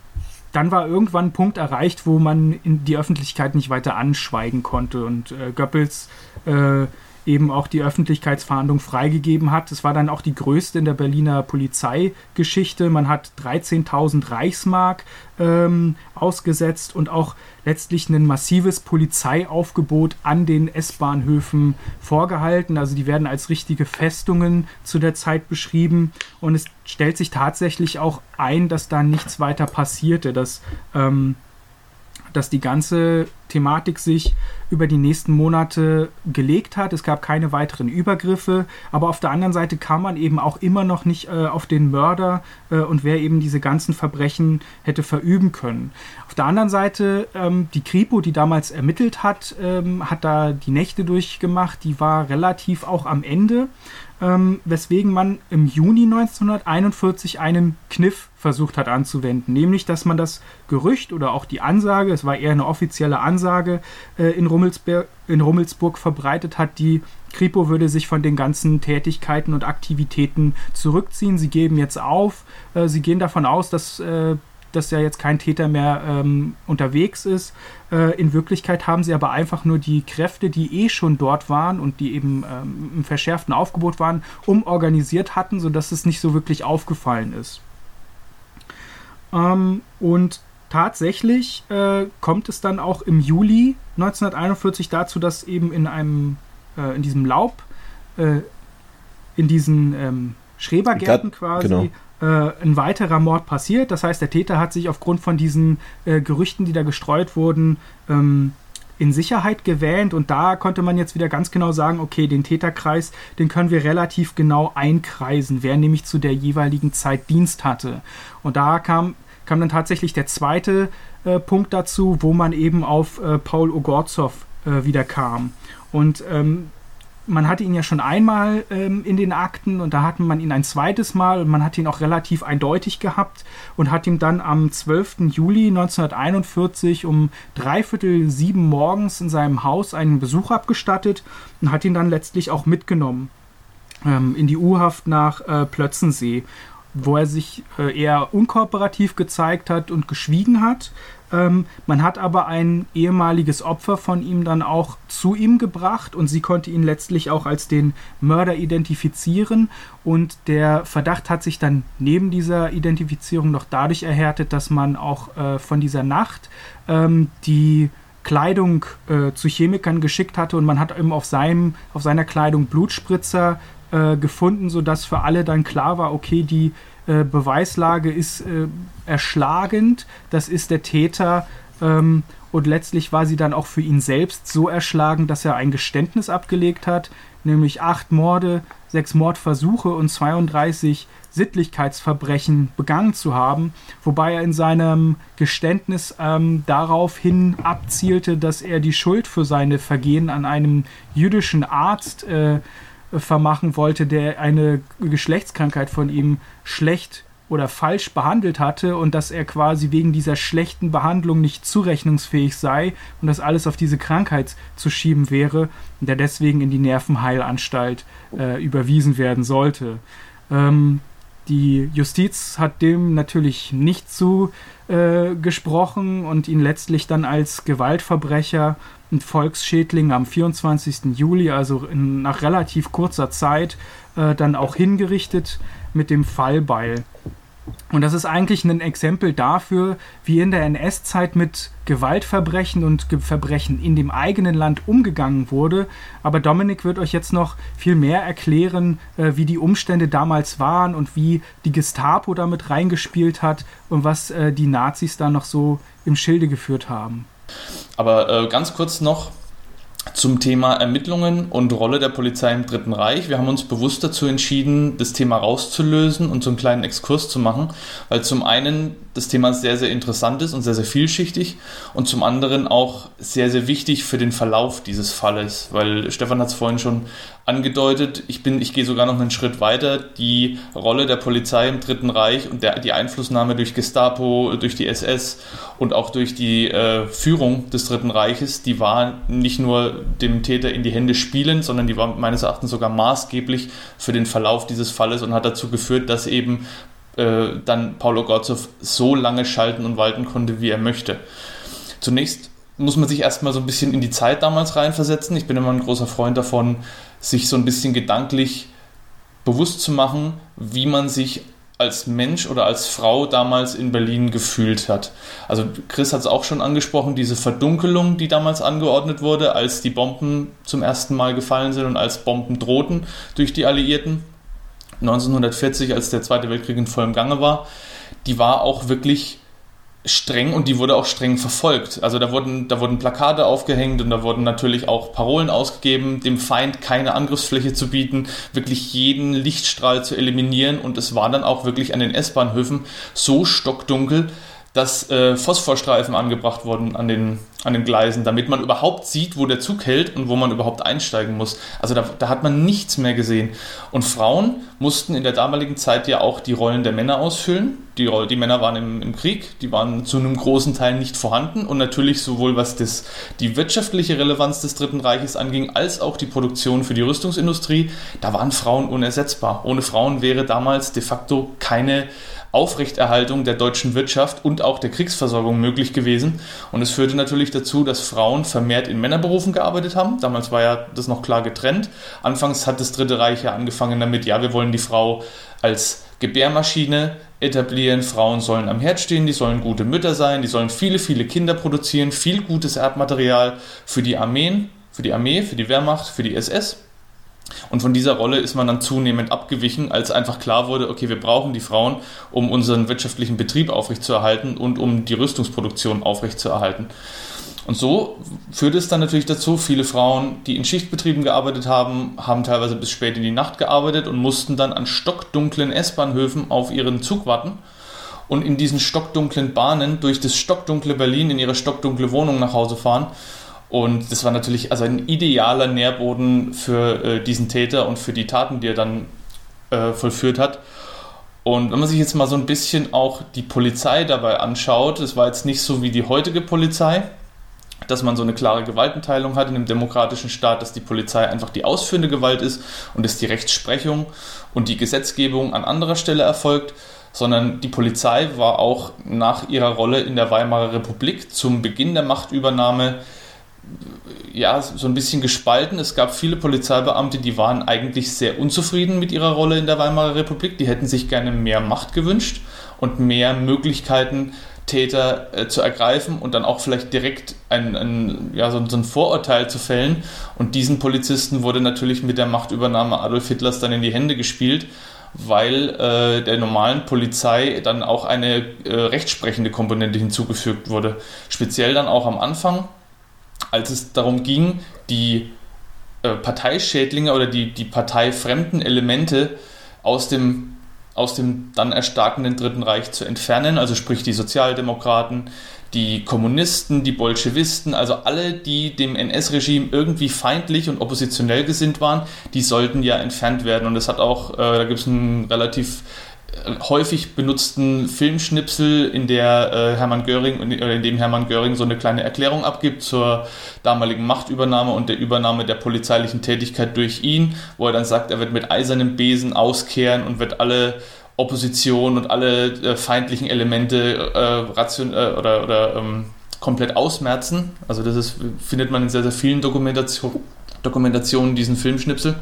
dann war irgendwann ein Punkt erreicht, wo man in die Öffentlichkeit nicht weiter anschweigen konnte und äh, Goebbels äh, eben auch die Öffentlichkeitsfahndung freigegeben hat. Es war dann auch die größte in der Berliner Polizeigeschichte. Man hat dreizehntausend Reichsmark ähm, ausgesetzt und auch letztlich ein massives Polizeiaufgebot an den S-Bahnhöfen vorgehalten. Also die werden als richtige Festungen zu der Zeit beschrieben und es stellt sich tatsächlich auch ein, dass da nichts weiter passierte, dass ähm, dass die ganze Thematik sich über die nächsten Monate gelegt hat. Es gab keine weiteren Übergriffe, aber auf der anderen Seite kam man eben auch immer noch nicht äh, auf den Mörder äh, und wer eben diese ganzen Verbrechen hätte verüben können. Auf der anderen Seite, ähm, die Kripo, die damals ermittelt hat, ähm, hat da die Nächte durchgemacht, die war relativ auch am Ende, ähm, weswegen man im Juni neunzehnhunderteinundvierzig einen Kniff versucht hat anzuwenden, nämlich, dass man das Gerücht oder auch die Ansage, es war eher eine offizielle Ansage, äh, in, Rummelsberg, in Rummelsburg verbreitet hat, die Kripo würde sich von den ganzen Tätigkeiten und Aktivitäten zurückziehen, sie geben jetzt auf, äh, sie gehen davon aus, dass äh, dass ja jetzt kein Täter mehr ähm, unterwegs ist. Äh, in Wirklichkeit haben sie aber einfach nur die Kräfte, die eh schon dort waren und die eben ähm, im verschärften Aufgebot waren, umorganisiert hatten, sodass es nicht so wirklich aufgefallen ist. Ähm, und tatsächlich äh, kommt es dann auch im Juli neunzehnhunderteinundvierzig dazu, dass eben in einem äh, in diesem Laub, äh, in diesen ähm, Schrebergärten quasi genau. ein weiterer Mord passiert. Das heißt, der Täter hat sich aufgrund von diesen äh, Gerüchten, die da gestreut wurden, ähm, in Sicherheit gewähnt und da konnte man jetzt wieder ganz genau sagen, okay, den Täterkreis, den können wir relativ genau einkreisen, wer nämlich zu der jeweiligen Zeit Dienst hatte. Und da kam, kam dann tatsächlich der zweite äh, Punkt dazu, wo man eben auf äh, Paul Ogorzow äh, wieder kam. Und ähm, man hatte ihn ja schon einmal ähm, in den Akten und da hatte man ihn ein zweites Mal und man hat ihn auch relativ eindeutig gehabt und hat ihm dann am zwölften Juli neunzehnhunderteinundvierzig um dreiviertel sieben morgens in seinem Haus einen Besuch abgestattet und hat ihn dann letztlich auch mitgenommen ähm, in die U-Haft nach äh, Plötzensee, wo er sich äh, eher unkooperativ gezeigt hat und geschwiegen hat. Ähm, man hat aber ein ehemaliges Opfer von ihm dann auch zu ihm gebracht und sie konnte ihn letztlich auch als den Mörder identifizieren und der Verdacht hat sich dann neben dieser Identifizierung noch dadurch erhärtet, dass man auch äh, von dieser Nacht ähm, die Kleidung äh, zu Chemikern geschickt hatte und man hat eben auf, seinem, auf seiner Kleidung Blutspritzer äh, gefunden, sodass für alle dann klar war, okay, die äh, Beweislage ist äh, erschlagend, das ist der Täter ähm, und letztlich war sie dann auch für ihn selbst so erschlagen, dass er ein Geständnis abgelegt hat, nämlich acht Morde, sechs Mordversuche und zweiunddreißig Sittlichkeitsverbrechen begangen zu haben, wobei er in seinem Geständnis ähm, daraufhin abzielte, dass er die Schuld für seine Vergehen an einem jüdischen Arzt äh, vermachen wollte, der eine Geschlechtskrankheit von ihm schlecht oder falsch behandelt hatte und dass er quasi wegen dieser schlechten Behandlung nicht zurechnungsfähig sei und das alles auf diese Krankheit zu schieben wäre und der deswegen in die Nervenheilanstalt äh, überwiesen werden sollte. Ähm, die Justiz hat dem natürlich nicht zu äh, gesprochen und ihn letztlich dann als Gewaltverbrecher und Volksschädling am vierundzwanzigsten Juli, also in, nach relativ kurzer Zeit, äh, dann auch hingerichtet mit dem Fallbeil. Und das ist eigentlich ein Exempel dafür, wie in der N S-Zeit mit Gewaltverbrechen und Ge- Verbrechen in dem eigenen Land umgegangen wurde. Aber Dominik wird euch jetzt noch viel mehr erklären, äh, wie die Umstände damals waren und wie die Gestapo damit reingespielt hat und was äh, die Nazis da noch so im Schilde geführt haben. Aber äh, ganz kurz noch zum Thema Ermittlungen und Rolle der Polizei im Dritten Reich. Wir haben uns bewusst dazu entschieden, das Thema rauszulösen und so einen kleinen Exkurs zu machen, weil zum einen das Thema sehr, sehr interessant ist und sehr, sehr vielschichtig und zum anderen auch sehr, sehr wichtig für den Verlauf dieses Falles, weil Stefan hat es vorhin schon angedeutet, ich bin, ich gehe sogar noch einen Schritt weiter, die Rolle der Polizei im Dritten Reich und der, die Einflussnahme durch Gestapo, durch die S S und auch durch die äh, Führung des Dritten Reiches, die war nicht nur dem Täter in die Hände spielend, sondern die war meines Erachtens sogar maßgeblich für den Verlauf dieses Falles und hat dazu geführt, dass eben äh, dann Paulo Gorzow so lange schalten und walten konnte, wie er möchte. Zunächst muss man sich erstmal so ein bisschen in die Zeit damals reinversetzen. Ich bin immer ein großer Freund davon, sich so ein bisschen gedanklich bewusst zu machen, wie man sich als Mensch oder als Frau damals in Berlin gefühlt hat. Also Chris hat es auch schon angesprochen, diese Verdunkelung, die damals angeordnet wurde, als die Bomben zum ersten Mal gefallen sind und als Bomben drohten durch die Alliierten. neunzehnhundertvierzig, als der Zweite Weltkrieg in vollem Gange war, die war auch wirklich streng und die wurde auch streng verfolgt. Also da wurden, da wurden Plakate aufgehängt und da wurden natürlich auch Parolen ausgegeben, dem Feind keine Angriffsfläche zu bieten, wirklich jeden Lichtstrahl zu eliminieren und es war dann auch wirklich an den S-Bahnhöfen so stockdunkel, dass äh, Phosphorstreifen angebracht wurden an den, an den Gleisen, damit man überhaupt sieht, wo der Zug hält und wo man überhaupt einsteigen muss. Also da, da hat man nichts mehr gesehen. Und Frauen mussten in der damaligen Zeit ja auch die Rollen der Männer ausfüllen. Die, die Männer waren im, im Krieg, die waren zu einem großen Teil nicht vorhanden und natürlich sowohl was das, die wirtschaftliche Relevanz des Dritten Reiches anging, als auch die Produktion für die Rüstungsindustrie, da waren Frauen unersetzbar. Ohne Frauen wäre damals de facto keine Aufrechterhaltung der deutschen Wirtschaft und auch der Kriegsversorgung möglich gewesen. Und es führte natürlich dazu, dass Frauen vermehrt in Männerberufen gearbeitet haben. Damals war ja das noch klar getrennt. Anfangs hat das Dritte Reich ja angefangen damit, ja, wir wollen die Frau als Gebärmaschine etablieren. Frauen sollen am Herd stehen, die sollen gute Mütter sein, die sollen viele, viele Kinder produzieren, viel gutes Erbmaterial für die Armeen, für die Armee, für die Wehrmacht, für die S S. Und von dieser Rolle ist man dann zunehmend abgewichen, als einfach klar wurde, okay, wir brauchen die Frauen, um unseren wirtschaftlichen Betrieb aufrechtzuerhalten und um die Rüstungsproduktion aufrechtzuerhalten. Und so führte es dann natürlich dazu, viele Frauen, die in Schichtbetrieben gearbeitet haben, haben teilweise bis spät in die Nacht gearbeitet und mussten dann an stockdunklen S-Bahnhöfen auf ihren Zug warten und in diesen stockdunklen Bahnen durch das stockdunkle Berlin in ihre stockdunkle Wohnung nach Hause fahren. Und das war natürlich also ein idealer Nährboden für äh, diesen Täter und für die Taten, die er dann äh, vollführt hat. Und wenn man sich jetzt mal so ein bisschen auch die Polizei dabei anschaut, es war jetzt nicht so wie die heutige Polizei, dass man so eine klare Gewaltenteilung hat in einem demokratischen Staat, dass die Polizei einfach die ausführende Gewalt ist und dass die Rechtsprechung und die Gesetzgebung an anderer Stelle erfolgt, sondern die Polizei war auch nach ihrer Rolle in der Weimarer Republik zum Beginn der Machtübernahme ja, so ein bisschen gespalten. Es gab viele Polizeibeamte, die waren eigentlich sehr unzufrieden mit ihrer Rolle in der Weimarer Republik. Die hätten sich gerne mehr Macht gewünscht und mehr Möglichkeiten, Täter äh, zu ergreifen und dann auch vielleicht direkt ein, ein, ja, so, so ein Vorurteil zu fällen. Und diesen Polizisten wurde natürlich mit der Machtübernahme Adolf Hitlers dann in die Hände gespielt, weil äh, der normalen Polizei dann auch eine äh, rechtsprechende Komponente hinzugefügt wurde. Speziell dann auch am Anfang, als es darum ging, die äh, Parteischädlinge oder die, die parteifremden Elemente aus dem, aus dem dann erstarkenden Dritten Reich zu entfernen, also sprich die Sozialdemokraten, die Kommunisten, die Bolschewisten, also alle, die dem N S-Regime irgendwie feindlich und oppositionell gesinnt waren, die sollten ja entfernt werden. Und es hat auch, äh, da gibt es einen relativ häufig benutzten Filmschnipsel, in der äh, Hermann Göring oder in dem Hermann Göring so eine kleine Erklärung abgibt zur damaligen Machtübernahme und der Übernahme der polizeilichen Tätigkeit durch ihn, wo er dann sagt, er wird mit eisernem Besen auskehren und wird alle Opposition und alle äh, feindlichen Elemente äh, ration, äh, oder, oder ähm, komplett ausmerzen. Also das ist, findet man in sehr, sehr vielen Dokumentation, Dokumentationen, diesen Filmschnipsel.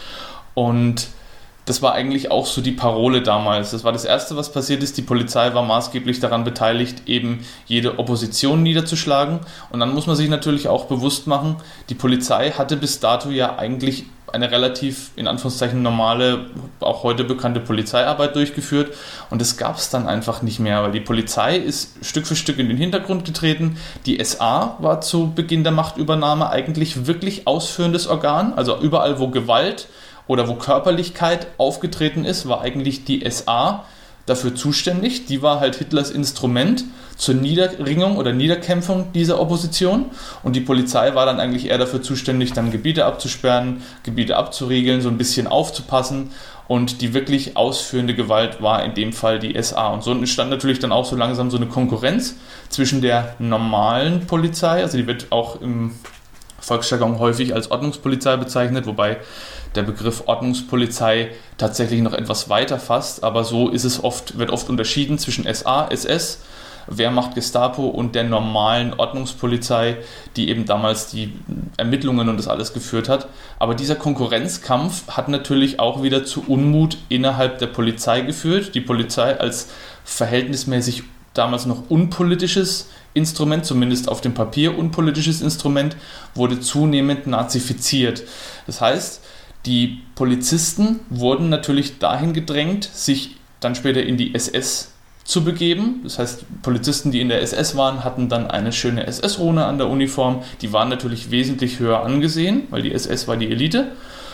Und das war eigentlich auch so die Parole damals. Das war das Erste, was passiert ist. Die Polizei war maßgeblich daran beteiligt, eben jede Opposition niederzuschlagen. Und dann muss man sich natürlich auch bewusst machen, die Polizei hatte bis dato ja eigentlich eine relativ, in Anführungszeichen, normale, auch heute bekannte Polizeiarbeit durchgeführt. Und das gab es dann einfach nicht mehr, weil die Polizei ist Stück für Stück in den Hintergrund getreten. Die S A war zu Beginn der Machtübernahme eigentlich wirklich ausführendes Organ. Also überall, wo Gewalt oder wo Körperlichkeit aufgetreten ist, war eigentlich die S A dafür zuständig. Die war halt Hitlers Instrument zur Niederringung oder Niederkämpfung dieser Opposition. Und die Polizei war dann eigentlich eher dafür zuständig, dann Gebiete abzusperren, Gebiete abzuriegeln, so ein bisschen aufzupassen. Und die wirklich ausführende Gewalt war in dem Fall die S A. Und so entstand natürlich dann auch so langsam so eine Konkurrenz zwischen der normalen Polizei, also die wird auch im Volksjargon häufig als Ordnungspolizei bezeichnet, wobei der Begriff Ordnungspolizei tatsächlich noch etwas weiter fasst, aber so ist es oft, wird oft unterschieden zwischen S A, S S, Wehrmacht, Gestapo und der normalen Ordnungspolizei, die eben damals die Ermittlungen und das alles geführt hat. Aber dieser Konkurrenzkampf hat natürlich auch wieder zu Unmut innerhalb der Polizei geführt. Die Polizei als verhältnismäßig damals noch unpolitisches Instrument, zumindest auf dem Papier unpolitisches Instrument, wurde zunehmend nazifiziert. Das heißt, die Polizisten wurden natürlich dahin gedrängt, sich dann später in die S S zu begeben. Das heißt, Polizisten, die in der S S waren, hatten dann eine schöne S S-Rune an der Uniform. Die waren natürlich wesentlich höher angesehen, weil die S S war die Elite.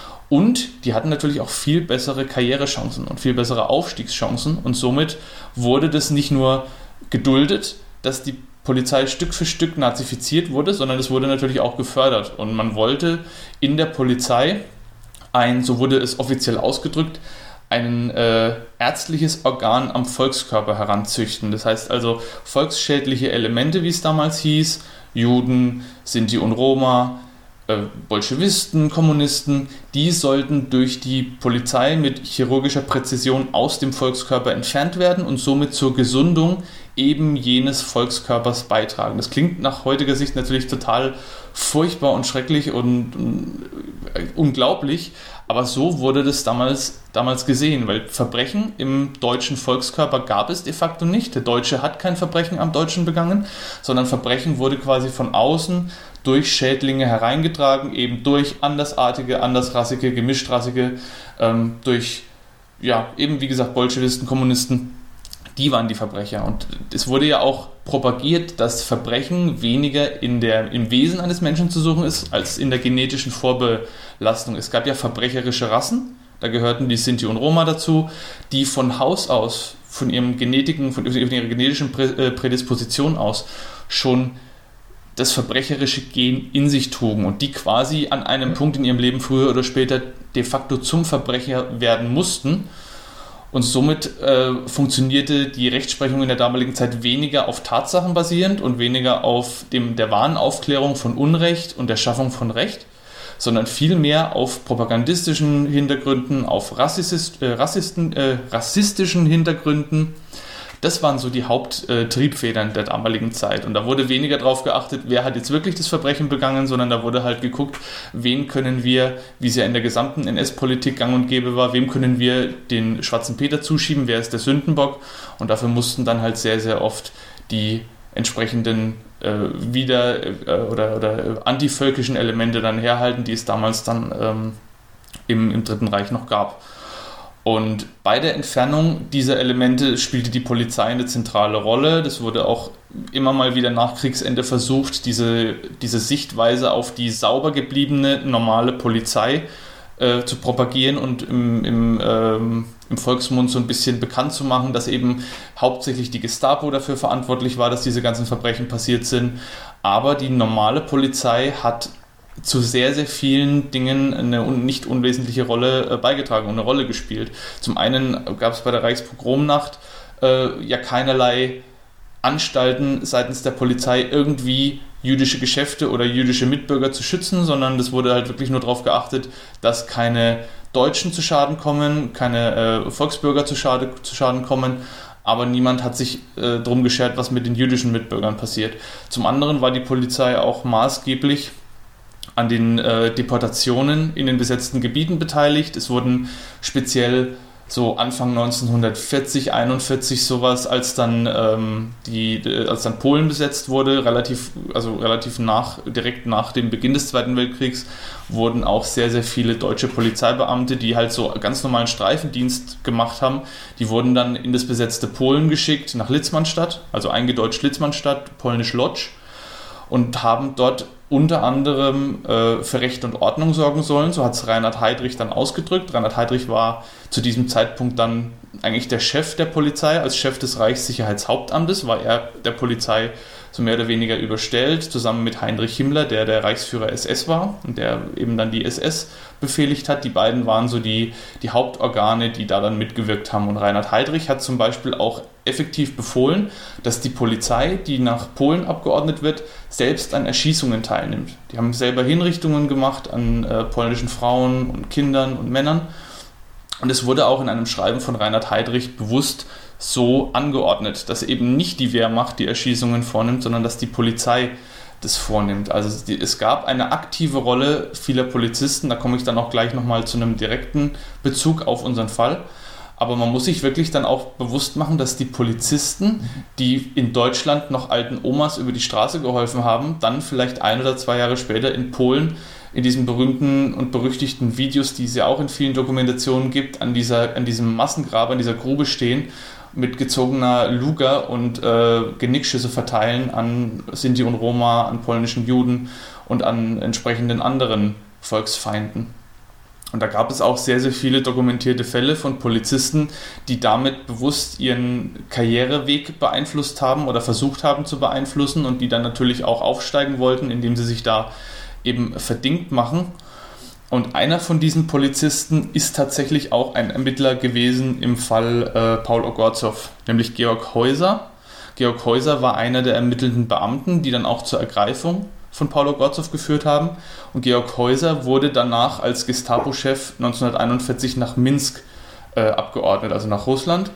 Und die hatten natürlich auch viel bessere Karrierechancen und viel bessere Aufstiegschancen. Und somit wurde das nicht nur geduldet, dass die Polizei Stück für Stück nazifiziert wurde, sondern es wurde natürlich auch gefördert. Und man wollte in der Polizei ein, so wurde es offiziell ausgedrückt, ein äh, ärztliches Organ am Volkskörper heranzüchten. Das heißt also volksschädliche Elemente, wie es damals hieß, Juden, Sinti und Roma, äh, Bolschewisten, Kommunisten, die sollten durch die Polizei mit chirurgischer Präzision aus dem Volkskörper entfernt werden und somit zur Gesundung eben jenes Volkskörpers beitragen. Das klingt nach heutiger Sicht natürlich total furchtbar und schrecklich und, und äh, unglaublich, aber so wurde das damals, damals gesehen, weil Verbrechen im deutschen Volkskörper gab es de facto nicht. Der Deutsche hat kein Verbrechen am Deutschen begangen, sondern Verbrechen wurde quasi von außen durch Schädlinge hereingetragen, eben durch Andersartige, Andersrassige, Gemischtrassige, ähm, durch, ja, eben wie gesagt, Bolschewisten, Kommunisten. Die waren die Verbrecher. Und es wurde ja auch propagiert, dass Verbrechen weniger in der, im Wesen eines Menschen zu suchen ist, als in der genetischen Vorbelastung. Es gab ja verbrecherische Rassen, da gehörten die Sinti und Roma dazu, die von Haus aus, von ihrem Genetiken, von ihrer genetischen Prädisposition aus schon das verbrecherische Gen in sich trugen und die quasi an einem Punkt in ihrem Leben früher oder später de facto zum Verbrecher werden mussten. Und somit äh, funktionierte die Rechtsprechung in der damaligen Zeit weniger auf Tatsachen basierend und weniger auf dem, der wahren Aufklärung von Unrecht und der Schaffung von Recht, sondern vielmehr auf propagandistischen Hintergründen, auf Rassist, äh, Rassisten, äh, rassistischen Hintergründen. Das waren so die Haupttriebfedern der damaligen Zeit. Und da wurde weniger darauf geachtet, wer hat jetzt wirklich das Verbrechen begangen, sondern da wurde halt geguckt, wen können wir, wie es ja in der gesamten N S-Politik gang und gäbe war, wem können wir den schwarzen Peter zuschieben, wer ist der Sündenbock. Und dafür mussten dann halt sehr, sehr oft die entsprechenden äh, wieder- äh, oder, oder antivölkischen Elemente dann herhalten, die es damals dann ähm, im, im Dritten Reich noch gab. Und bei der Entfernung dieser Elemente spielte die Polizei eine zentrale Rolle. Das wurde auch immer mal wieder nach Kriegsende versucht, diese, diese Sichtweise auf die sauber gebliebene normale Polizei äh, zu propagieren und im, im, ähm, im Volksmund so ein bisschen bekannt zu machen, dass eben hauptsächlich die Gestapo dafür verantwortlich war, dass diese ganzen Verbrechen passiert sind. Aber die normale Polizei hat zu sehr, sehr vielen Dingen eine nicht unwesentliche Rolle äh, beigetragen und eine Rolle gespielt. Zum einen gab es bei der Reichspogromnacht äh, ja keinerlei Anstalten seitens der Polizei, irgendwie jüdische Geschäfte oder jüdische Mitbürger zu schützen, sondern es wurde halt wirklich nur darauf geachtet, dass keine Deutschen zu Schaden kommen, keine äh, Volksbürger zu, Schade, zu Schaden kommen, aber niemand hat sich äh, drum geschert, was mit den jüdischen Mitbürgern passiert. Zum anderen war die Polizei auch maßgeblich an den äh, Deportationen in den besetzten Gebieten beteiligt. Es wurden speziell so Anfang neunzehnhundertvierzig, einundvierzig sowas, als dann ähm, die, als dann Polen besetzt wurde, relativ, also relativ nach, direkt nach dem Beginn des Zweiten Weltkriegs, wurden auch sehr, sehr viele deutsche Polizeibeamte, die halt so ganz normalen Streifendienst gemacht haben, die wurden dann in das besetzte Polen geschickt, nach Litzmannstadt, also eingedeutscht Litzmannstadt, polnisch Lodz, und haben dort unter anderem äh, für Recht und Ordnung sorgen sollen. So hat es Reinhard Heydrich dann ausgedrückt. Reinhard Heydrich war zu diesem Zeitpunkt dann eigentlich der Chef der Polizei. Als Chef des Reichssicherheitshauptamtes war er der Polizei so mehr oder weniger überstellt, zusammen mit Heinrich Himmler, der der Reichsführer S S war und der eben dann die S S befehligt hat. Die beiden waren so die, die Hauptorgane, die da dann mitgewirkt haben. Und Reinhard Heydrich hat zum Beispiel auch effektiv befohlen, dass die Polizei, die nach Polen abgeordnet wird, selbst an Erschießungen teilnimmt. Die haben selber Hinrichtungen gemacht an äh, polnischen Frauen und Kindern und Männern. Und es wurde auch in einem Schreiben von Reinhard Heydrich bewusst so angeordnet, dass eben nicht die Wehrmacht die Erschießungen vornimmt, sondern dass die Polizei das vornimmt. Also die, es gab eine aktive Rolle vieler Polizisten, da komme ich dann auch gleich nochmal zu einem direkten Bezug auf unseren Fall. Aber man muss sich wirklich dann auch bewusst machen, dass die Polizisten, die in Deutschland noch alten Omas über die Straße geholfen haben, dann vielleicht ein oder zwei Jahre später in Polen in diesen berühmten und berüchtigten Videos, die es ja auch in vielen Dokumentationen gibt, an, dieser, an diesem Massengrab, an dieser Grube stehen, mit gezogener Luger und äh, Genickschüsse verteilen an Sinti und Roma, an polnischen Juden und an entsprechenden anderen Volksfeinden. Und da gab es auch sehr, sehr viele dokumentierte Fälle von Polizisten, die damit bewusst ihren Karriereweg beeinflusst haben oder versucht haben zu beeinflussen und die dann natürlich auch aufsteigen wollten, indem sie sich da eben verdingt machen. Und einer von diesen Polizisten ist tatsächlich auch ein Ermittler gewesen im Fall äh, Paul Ogorzow, nämlich Georg Heuser. Georg Heuser war einer der ermittelnden Beamten, die dann auch zur Ergreifung von Paul Ogorzow geführt haben. Und Georg Heuser wurde danach als Gestapo-Chef neunzehnhunderteinundvierzig nach Minsk äh, abgeordnet, also nach Russland.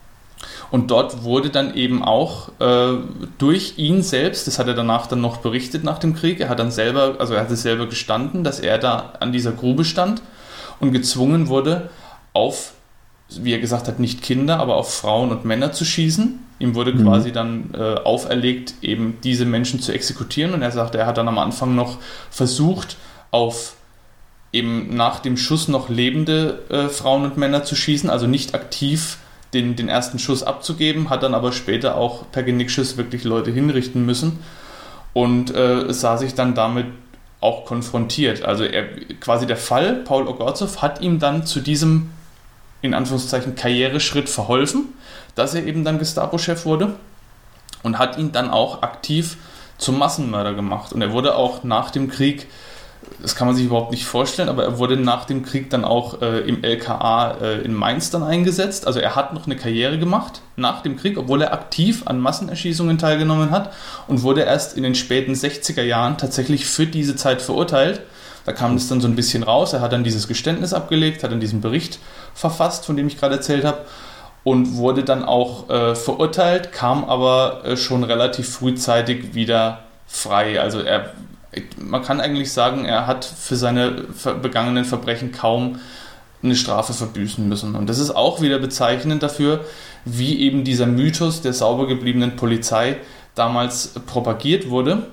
Und dort wurde dann eben auch äh, durch ihn selbst, das hat er danach dann noch berichtet nach dem Krieg, er hat dann selber, also er hat es selber gestanden, dass er da an dieser Grube stand und gezwungen wurde, auf, wie er gesagt hat, nicht Kinder, aber auf Frauen und Männer zu schießen. Ihm wurde mhm. quasi dann äh, auferlegt, eben diese Menschen zu exekutieren. Und er sagte, er hat dann am Anfang noch versucht, auf eben nach dem Schuss noch lebende äh, Frauen und Männer zu schießen, also nicht aktiv Den, den ersten Schuss abzugeben, hat dann aber später auch per Genickschuss wirklich Leute hinrichten müssen und äh, sah sich dann damit auch konfrontiert. Also er, quasi der Fall Paul Ogorzow hat ihm dann zu diesem, in Anführungszeichen, Karriereschritt verholfen, dass er eben dann Gestapo-Chef wurde und hat ihn dann auch aktiv zum Massenmörder gemacht. Und er wurde auch nach dem Krieg, das kann man sich überhaupt nicht vorstellen, aber er wurde nach dem Krieg dann auch äh, im L K A äh, in Mainz dann eingesetzt. Also er hat noch eine Karriere gemacht nach dem Krieg, obwohl er aktiv an Massenerschießungen teilgenommen hat und wurde erst in den späten sechziger Jahren tatsächlich für diese Zeit verurteilt. Da kam es dann so ein bisschen raus. Er hat dann dieses Geständnis abgelegt, hat dann diesen Bericht verfasst, von dem ich gerade erzählt habe, und wurde dann auch äh, verurteilt, kam aber äh, schon relativ frühzeitig wieder frei. Also er Man kann eigentlich sagen, er hat für seine begangenen Verbrechen kaum eine Strafe verbüßen müssen. Und das ist auch wieder bezeichnend dafür, wie eben dieser Mythos der sauber gebliebenen Polizei damals propagiert wurde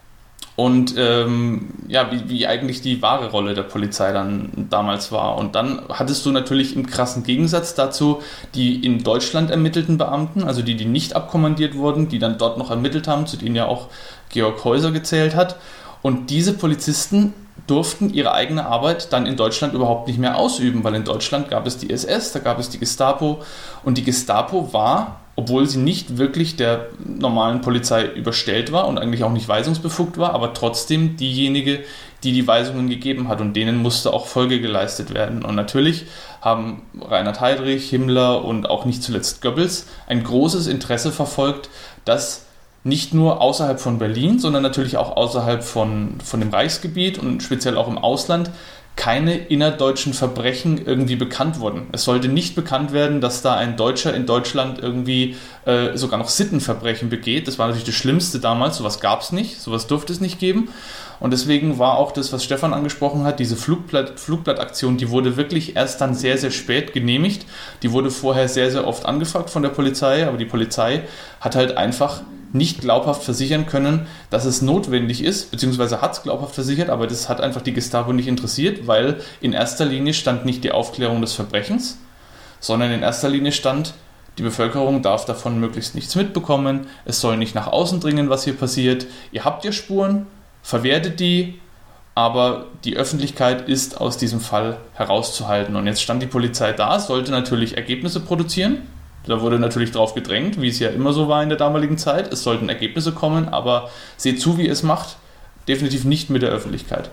und ähm, ja, wie, wie eigentlich die wahre Rolle der Polizei dann damals war. Und dann hattest du natürlich im krassen Gegensatz dazu die in Deutschland ermittelten Beamten, also die, die nicht abkommandiert wurden, die dann dort noch ermittelt haben, zu denen ja auch Georg Häuser gezählt hat. Und diese Polizisten durften ihre eigene Arbeit dann in Deutschland überhaupt nicht mehr ausüben, weil in Deutschland gab es die S S, da gab es die Gestapo, und die Gestapo war, obwohl sie nicht wirklich der normalen Polizei überstellt war und eigentlich auch nicht weisungsbefugt war, aber trotzdem diejenige, die die Weisungen gegeben hat, und denen musste auch Folge geleistet werden. Und natürlich haben Reinhard Heydrich, Himmler und auch nicht zuletzt Goebbels ein großes Interesse verfolgt, dass nicht nur außerhalb von Berlin, sondern natürlich auch außerhalb von, von dem Reichsgebiet und speziell auch im Ausland keine innerdeutschen Verbrechen irgendwie bekannt wurden. Es sollte nicht bekannt werden, dass da ein Deutscher in Deutschland irgendwie äh, sogar noch Sittenverbrechen begeht. Das war natürlich das Schlimmste damals. Sowas gab es nicht, sowas durfte es nicht geben. Und deswegen war auch das, was Stefan angesprochen hat, diese Flugblatt, Flugblattaktion, die wurde wirklich erst dann sehr, sehr spät genehmigt. Die wurde vorher sehr, sehr oft angefragt von der Polizei, aber die Polizei hat halt einfach nicht glaubhaft versichern können, dass es notwendig ist, beziehungsweise hat es glaubhaft versichert, aber das hat einfach die Gestapo nicht interessiert, weil in erster Linie stand nicht die Aufklärung des Verbrechens, sondern in erster Linie stand, die Bevölkerung darf davon möglichst nichts mitbekommen, es soll nicht nach außen dringen, was hier passiert, ihr habt ja Spuren, verwertet die, aber die Öffentlichkeit ist aus diesem Fall herauszuhalten. Und jetzt stand die Polizei da, sollte natürlich Ergebnisse produzieren. Da wurde natürlich drauf gedrängt, wie es ja immer so war in der damaligen Zeit. Es sollten Ergebnisse kommen, aber seht zu, wie es macht. Definitiv nicht mit der Öffentlichkeit.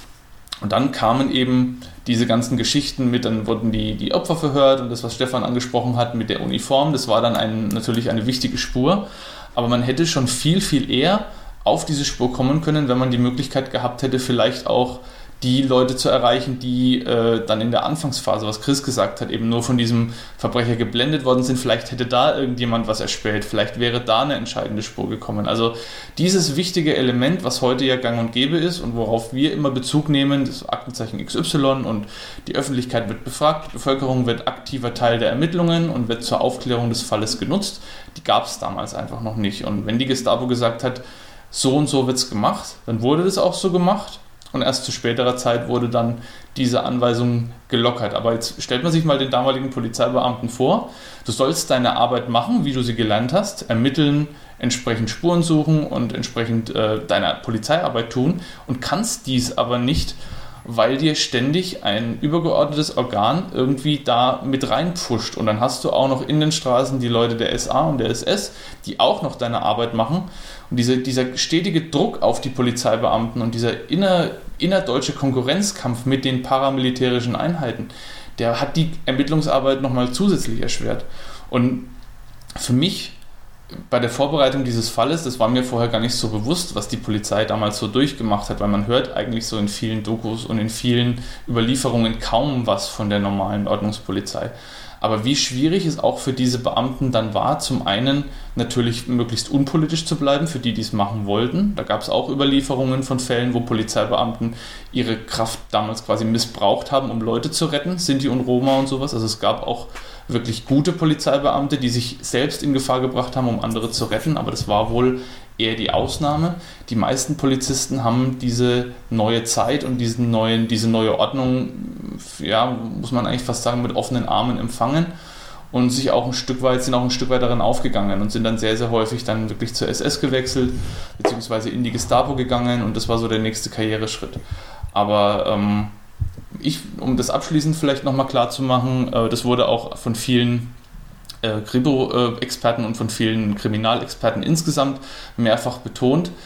Und dann kamen eben diese ganzen Geschichten mit, dann wurden die, die Opfer verhört und das, was Stefan angesprochen hat mit der Uniform, das war dann ein, natürlich eine wichtige Spur. Aber man hätte schon viel, viel eher auf diese Spur kommen können, wenn man die Möglichkeit gehabt hätte, vielleicht auch die Leute zu erreichen, die äh, dann in der Anfangsphase, was Chris gesagt hat, eben nur von diesem Verbrecher geblendet worden sind. Vielleicht hätte da irgendjemand was erspäht, vielleicht wäre da eine entscheidende Spur gekommen. Also dieses wichtige Element, was heute ja gang und gäbe ist und worauf wir immer Bezug nehmen, das Aktenzeichen X Y, und die Öffentlichkeit wird befragt, die Bevölkerung wird aktiver Teil der Ermittlungen und wird zur Aufklärung des Falles genutzt, die gab es damals einfach noch nicht. Und wenn die Gestapo gesagt hat, so und so wird es gemacht, dann wurde das auch so gemacht. Und erst zu späterer Zeit wurde dann diese Anweisung gelockert. Aber jetzt stellt man sich mal den damaligen Polizeibeamten vor, du sollst deine Arbeit machen, wie du sie gelernt hast, ermitteln, entsprechend Spuren suchen und entsprechend äh, deine Polizeiarbeit tun und kannst dies aber nicht, weil dir ständig ein übergeordnetes Organ irgendwie da mit reinpfuscht. Und dann hast du auch noch in den Straßen die Leute der S A und der S S, die auch noch deine Arbeit machen. Und diese, dieser stetige Druck auf die Polizeibeamten und dieser inner, innerdeutsche Konkurrenzkampf mit den paramilitärischen Einheiten, der hat die Ermittlungsarbeit nochmal zusätzlich erschwert. Und für mich bei der Vorbereitung dieses Falles, das war mir vorher gar nicht so bewusst, was die Polizei damals so durchgemacht hat, weil man hört eigentlich so in vielen Dokus und in vielen Überlieferungen kaum was von der normalen Ordnungspolizei. Aber wie schwierig es auch für diese Beamten dann war, zum einen natürlich möglichst unpolitisch zu bleiben, für die, die es machen wollten. Da gab es auch Überlieferungen von Fällen, wo Polizeibeamten ihre Kraft damals quasi missbraucht haben, um Leute zu retten, Sinti und Roma und sowas. Also es gab auch wirklich gute Polizeibeamte, die sich selbst in Gefahr gebracht haben, um andere zu retten, aber das war wohl eher die Ausnahme. Die meisten Polizisten haben diese neue Zeit und diesen neuen, diese neue Ordnung, ja, muss man eigentlich fast sagen, mit offenen Armen empfangen und sich auch ein Stück weit, sind auch ein Stück weit darin aufgegangen und sind dann sehr, sehr häufig dann wirklich zur S S gewechselt, beziehungsweise in die Gestapo gegangen, und das war so der nächste Karriereschritt. Aber ähm, ich, um das abschließend vielleicht nochmal klar zu machen, äh, das wurde auch von vielen äh, Kripo-Experten und von vielen Kriminalexperten insgesamt mehrfach betont.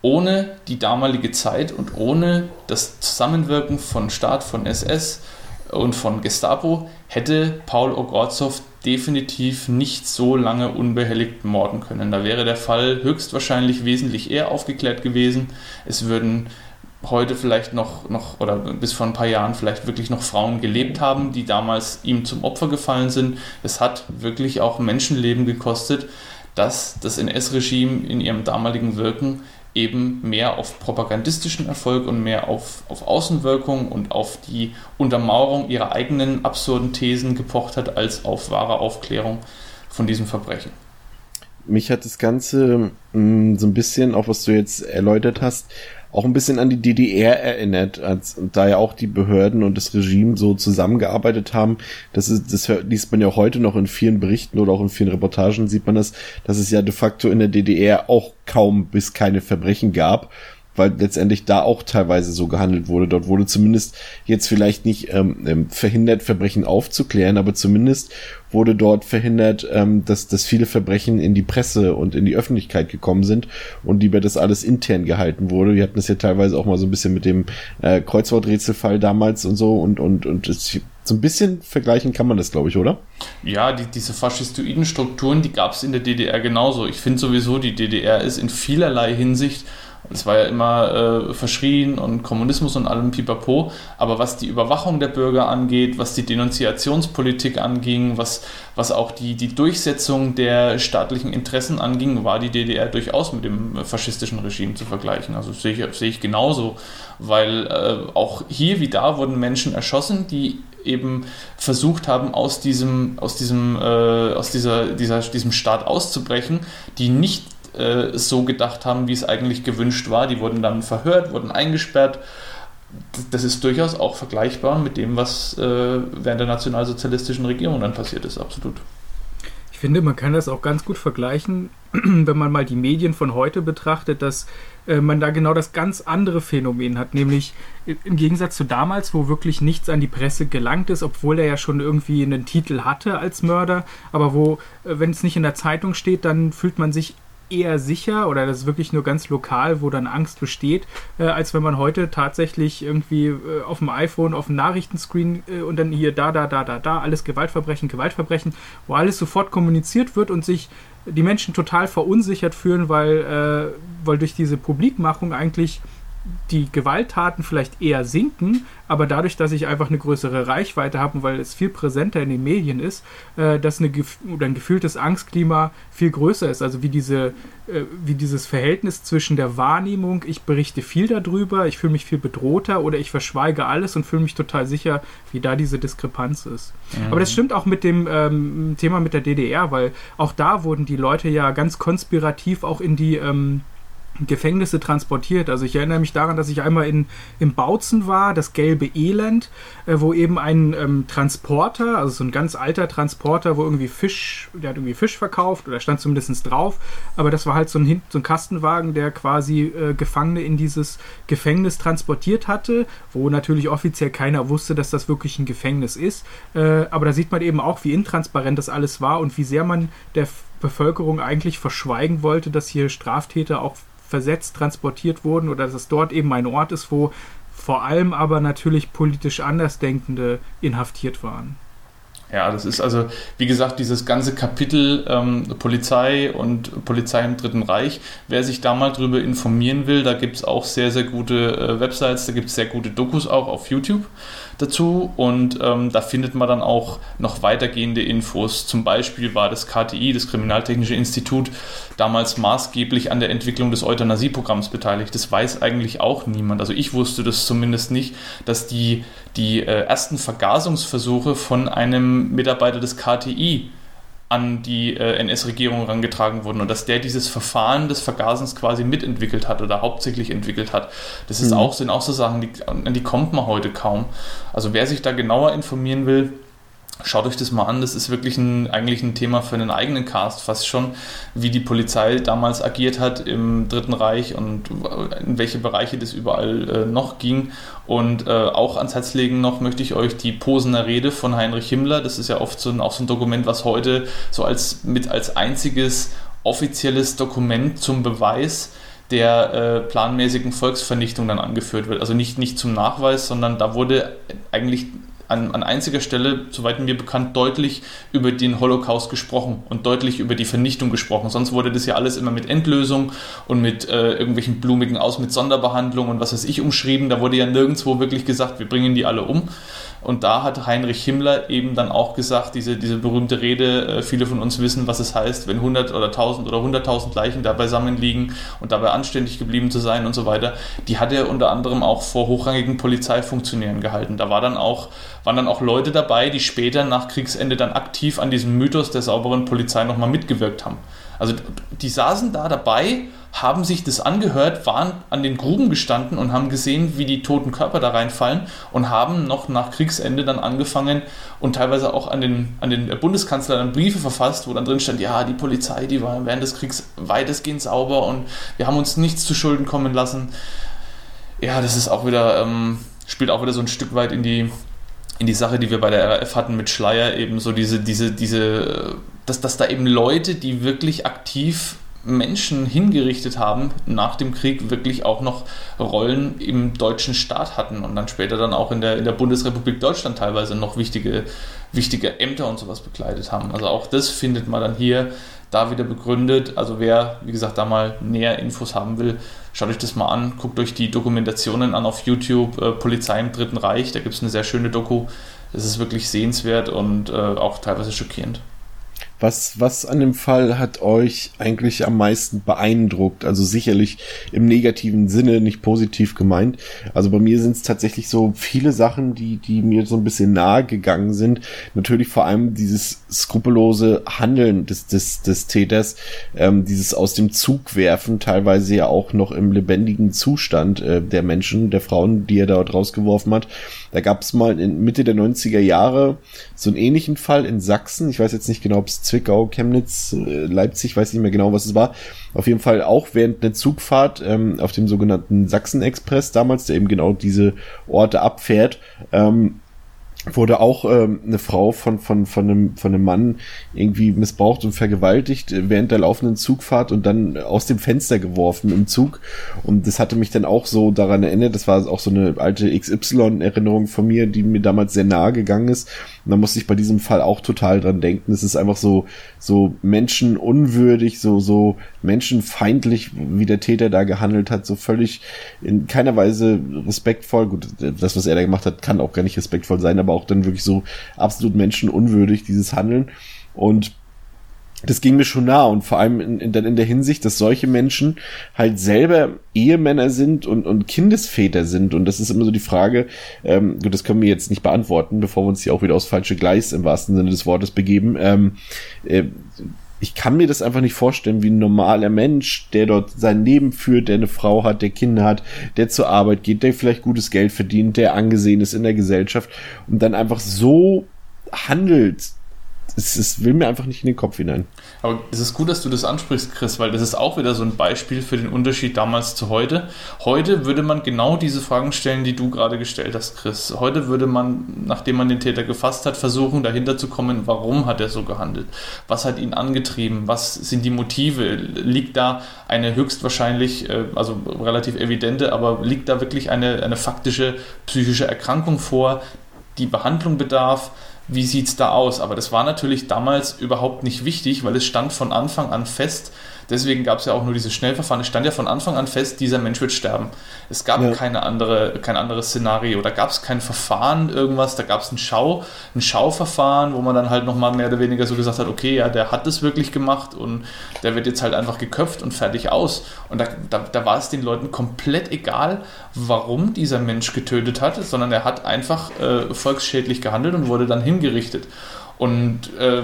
ohne die damalige Zeit und ohne das Zusammenwirken von Staat, von S S und von Gestapo hätte Paul Ogorzow definitiv nicht so lange unbehelligt morden können. Da wäre der Fall höchstwahrscheinlich wesentlich eher aufgeklärt gewesen. Es würden heute vielleicht noch, noch oder bis vor ein paar Jahren vielleicht wirklich noch Frauen gelebt haben, die damals ihm zum Opfer gefallen sind. Es hat wirklich auch Menschenleben gekostet, dass das N S-Regime in ihrem damaligen Wirken eben mehr auf propagandistischen Erfolg und mehr auf, auf Außenwirkung und auf die Untermauerung ihrer eigenen absurden Thesen gepocht hat, als auf wahre Aufklärung von diesem Verbrechen. Mich hat das Ganze mh, so ein bisschen, auch was du jetzt erläutert hast, auch ein bisschen an die D D R erinnert, als, da ja auch die Behörden und das Regime so zusammengearbeitet haben. Das ist, das liest man ja heute noch in vielen Berichten oder auch in vielen Reportagen sieht man das, dass es ja de facto in der D D R auch kaum bis keine Verbrechen gab, weil letztendlich da auch teilweise so gehandelt wurde. Dort wurde zumindest jetzt vielleicht nicht ähm, verhindert, Verbrechen aufzuklären, aber zumindest wurde dort verhindert, ähm, dass, dass viele Verbrechen in die Presse und in die Öffentlichkeit gekommen sind und lieber das alles intern gehalten wurde. Wir hatten es ja teilweise auch mal so ein bisschen mit dem äh, Kreuzworträtselfall damals und so und, und, und es, so ein bisschen vergleichen kann man das, glaube ich, oder? Ja, die, diese faschistoiden Strukturen, die gab es in der D D R genauso. Ich finde sowieso, die D D R ist in vielerlei Hinsicht, es war ja immer äh, verschrien und Kommunismus und allem Pipapo, aber was die Überwachung der Bürger angeht, was die Denunziationspolitik anging, was, was auch die, die Durchsetzung der staatlichen Interessen anging, war die D D R durchaus mit dem faschistischen Regime zu vergleichen. Also sehe ich, sehe ich genauso, weil äh, auch hier wie da wurden Menschen erschossen, die eben versucht haben, aus diesem, aus diesem, äh, aus dieser, dieser, diesem Staat auszubrechen, die nicht so gedacht haben, wie es eigentlich gewünscht war. Die wurden dann verhört, wurden eingesperrt. Das ist durchaus auch vergleichbar mit dem, was äh, während der nationalsozialistischen Regierung dann passiert ist, absolut. Ich finde, man kann das auch ganz gut vergleichen, wenn man mal die Medien von heute betrachtet, dass äh, man da genau das ganz andere Phänomen hat, nämlich im Gegensatz zu damals, wo wirklich nichts an die Presse gelangt ist, obwohl er ja schon irgendwie einen Titel hatte als Mörder, aber wo, äh, wenn es nicht in der Zeitung steht, dann fühlt man sich eher sicher oder das ist wirklich nur ganz lokal, wo dann Angst besteht, äh, als wenn man heute tatsächlich irgendwie äh, auf dem iPhone, auf dem Nachrichtenscreen äh, und dann hier da, da, da, da, da, alles Gewaltverbrechen, Gewaltverbrechen, wo alles sofort kommuniziert wird und sich die Menschen total verunsichert fühlen, weil, äh, weil durch diese Publikmachung eigentlich die Gewalttaten vielleicht eher sinken, aber dadurch, dass ich einfach eine größere Reichweite habe und weil es viel präsenter in den Medien ist, äh, dass eine gef- oder ein gefühltes Angstklima viel größer ist. Also wie diese, äh, wie dieses Verhältnis zwischen der Wahrnehmung, ich berichte viel darüber, ich fühle mich viel bedrohter oder ich verschweige alles und fühle mich total sicher, wie da diese Diskrepanz ist. Mhm. Aber das stimmt auch mit dem ähm, Thema mit der D D R, weil auch da wurden die Leute ja ganz konspirativ auch in die ähm, Gefängnisse transportiert. Also ich erinnere mich daran, dass ich einmal in, in Bautzen war, das gelbe Elend, äh, wo eben ein ähm, Transporter, also so ein ganz alter Transporter, wo irgendwie Fisch, der hat irgendwie Fisch verkauft oder stand zumindest drauf, aber das war halt so ein, so ein Kastenwagen, der quasi äh, Gefangene in dieses Gefängnis transportiert hatte, wo natürlich offiziell keiner wusste, dass das wirklich ein Gefängnis ist. Äh, aber da sieht man eben auch, wie intransparent das alles war und wie sehr man der Bevölkerung eigentlich verschweigen wollte, dass hier Straftäter auch versetzt transportiert wurden oder dass es dort eben ein Ort ist, wo vor allem aber natürlich politisch Andersdenkende inhaftiert waren. Ja, das ist also, wie gesagt, dieses ganze Kapitel ähm, Polizei und Polizei im Dritten Reich. Wer sich da mal drüber informieren will, da gibt es auch sehr, sehr gute äh, Websites, da gibt es sehr gute Dokus auch auf YouTube dazu und ähm, da findet man dann auch noch weitergehende Infos. Zum Beispiel war das K T I, das Kriminaltechnische Institut, damals maßgeblich an der Entwicklung des Euthanasieprogramms beteiligt. Das weiß eigentlich auch niemand. Also ich wusste das zumindest nicht, dass die, die äh, ersten Vergasungsversuche von einem Mitarbeiter des K T I an die äh, N S-Regierung herangetragen wurden und dass der dieses Verfahren des Vergasens quasi mitentwickelt hat oder hauptsächlich entwickelt hat. Das ist mhm. auch, sind auch so Sachen, die, an die kommt man heute kaum. Also wer sich da genauer informieren will, schaut euch das mal an, das ist wirklich ein, eigentlich ein Thema für einen eigenen Cast fast schon, wie die Polizei damals agiert hat im Dritten Reich und in welche Bereiche das überall äh, noch ging. Und äh, auch ans Herz legen noch möchte ich euch die Posener Rede von Heinrich Himmler, das ist ja oft so ein, auch so ein Dokument, was heute so als mit als einziges offizielles Dokument zum Beweis der äh, planmäßigen Volksvernichtung dann angeführt wird. Also nicht, nicht zum Nachweis, sondern da wurde eigentlich an, an einziger Stelle, soweit mir bekannt, deutlich über den Holocaust gesprochen und deutlich über die Vernichtung gesprochen. Sonst wurde das ja alles immer mit Endlösung und mit äh, irgendwelchen blumigen Aus, mit Sonderbehandlung und was weiß ich umschrieben. Da wurde ja nirgendwo wirklich gesagt, wir bringen die alle um. Und da hat Heinrich Himmler eben dann auch gesagt, diese, diese berühmte Rede, äh, viele von uns wissen, was es heißt, wenn hundert oder tausend oder hunderttausend Leichen da beisammen liegen und dabei anständig geblieben zu sein und so weiter, die hat er unter anderem auch vor hochrangigen Polizeifunktionären gehalten. Da war dann auch, waren dann auch Leute dabei, die später nach Kriegsende dann aktiv an diesem Mythos der sauberen Polizei nochmal mitgewirkt haben. Also die saßen da dabei, haben sich das angehört, waren an den Gruben gestanden und haben gesehen, wie die toten Körper da reinfallen und haben noch nach Kriegsende dann angefangen und teilweise auch an den, an den Bundeskanzler dann Briefe verfasst, wo dann drin stand, ja, die Polizei, die war während des Kriegs weitestgehend sauber und wir haben uns nichts zu Schulden kommen lassen. Ja, das ist auch wieder, ähm, spielt auch wieder so ein Stück weit in die, in die Sache, die wir bei der R A F hatten mit Schleyer, eben so diese, diese, diese, dass, dass da eben Leute, die wirklich aktiv Menschen hingerichtet haben, nach dem Krieg wirklich auch noch Rollen im deutschen Staat hatten und dann später dann auch in der, in der Bundesrepublik Deutschland teilweise noch wichtige, wichtige Ämter und sowas bekleidet haben. Also auch das findet man dann hier da wieder begründet. Also wer, wie gesagt, da mal näher Infos haben will, schaut euch das mal an, guckt euch die Dokumentationen an auf YouTube, äh, Polizei im Dritten Reich, da gibt es eine sehr schöne Doku. Das ist wirklich sehenswert und äh, auch teilweise schockierend. Was, was an dem Fall hat euch eigentlich am meisten beeindruckt? Also sicherlich im negativen Sinne, nicht positiv gemeint. Also bei mir sind es tatsächlich so viele Sachen, die, die mir so ein bisschen nahe gegangen sind. Natürlich vor allem dieses skrupellose Handeln des, des, des Täters, ähm, dieses aus dem Zug werfen, teilweise ja auch noch im lebendigen Zustand äh, der Menschen, der Frauen, die er dort rausgeworfen hat. Da gab es mal in Mitte der neunziger Jahre so einen ähnlichen Fall in Sachsen. Ich weiß jetzt nicht genau, ob es Zwickau, Chemnitz, Leipzig, weiß nicht mehr genau, was es war. Auf jeden Fall auch während einer Zugfahrt ähm, auf dem sogenannten Sachsen-Express damals, der eben genau diese Orte abfährt, ähm, wurde auch ähm, eine Frau von von von einem von einem Mann irgendwie missbraucht und vergewaltigt während der laufenden Zugfahrt und dann aus dem Fenster geworfen im Zug. Und das hatte mich dann auch so daran erinnert, das war auch so eine alte X Y-Erinnerung von mir, die mir damals sehr nahe gegangen ist. Und da musste ich bei diesem Fall auch total dran denken. Es ist einfach so so menschenunwürdig, so so menschenfeindlich, wie der Täter da gehandelt hat, so völlig in keiner Weise respektvoll. Gut, das, was er da gemacht hat, kann auch gar nicht respektvoll sein, aber auch dann wirklich so absolut menschenunwürdig, dieses Handeln. Und das ging mir schon nah und vor allem in, in, dann in der Hinsicht, dass solche Menschen halt selber Ehemänner sind und, und Kindesväter sind. Und das ist immer so die Frage, ähm, gut, das können wir jetzt nicht beantworten, bevor wir uns hier auch wieder aufs falsche Gleis im wahrsten Sinne des Wortes begeben. Ähm, äh, ich kann mir das einfach nicht vorstellen, wie ein normaler Mensch, der dort sein Leben führt, der eine Frau hat, der Kinder hat, der zur Arbeit geht, der vielleicht gutes Geld verdient, der angesehen ist in der Gesellschaft und dann einfach so handelt. Es, es will mir einfach nicht in den Kopf hinein. Aber es ist gut, dass du das ansprichst, Chris, weil das ist auch wieder so ein Beispiel für den Unterschied damals zu heute. Heute würde man genau diese Fragen stellen, die du gerade gestellt hast, Chris. Heute würde man, nachdem man den Täter gefasst hat, versuchen, dahinter zu kommen, warum hat er so gehandelt? Was hat ihn angetrieben? Was sind die Motive? Liegt da eine höchstwahrscheinlich, also relativ evidente, aber liegt da wirklich eine, eine faktische psychische Erkrankung vor, die Behandlung bedarf? Wie sieht es da aus? Aber das war natürlich damals überhaupt nicht wichtig, weil es stand von Anfang an fest, deswegen gab es ja auch nur dieses Schnellverfahren, es stand ja von Anfang an fest, dieser Mensch wird sterben. Es gab ja. keine andere, kein anderes Szenario, da gab es kein Verfahren, irgendwas, da gab es ein, Schau, ein Schauverfahren, wo man dann halt nochmal mehr oder weniger so gesagt hat, okay, ja, der hat das wirklich gemacht und der wird jetzt halt einfach geköpft und fertig aus. Und da, da, da war es den Leuten komplett egal, warum dieser Mensch getötet hat, sondern er hat einfach äh, volksschädlich gehandelt und wurde dann hingerichtet. Und äh,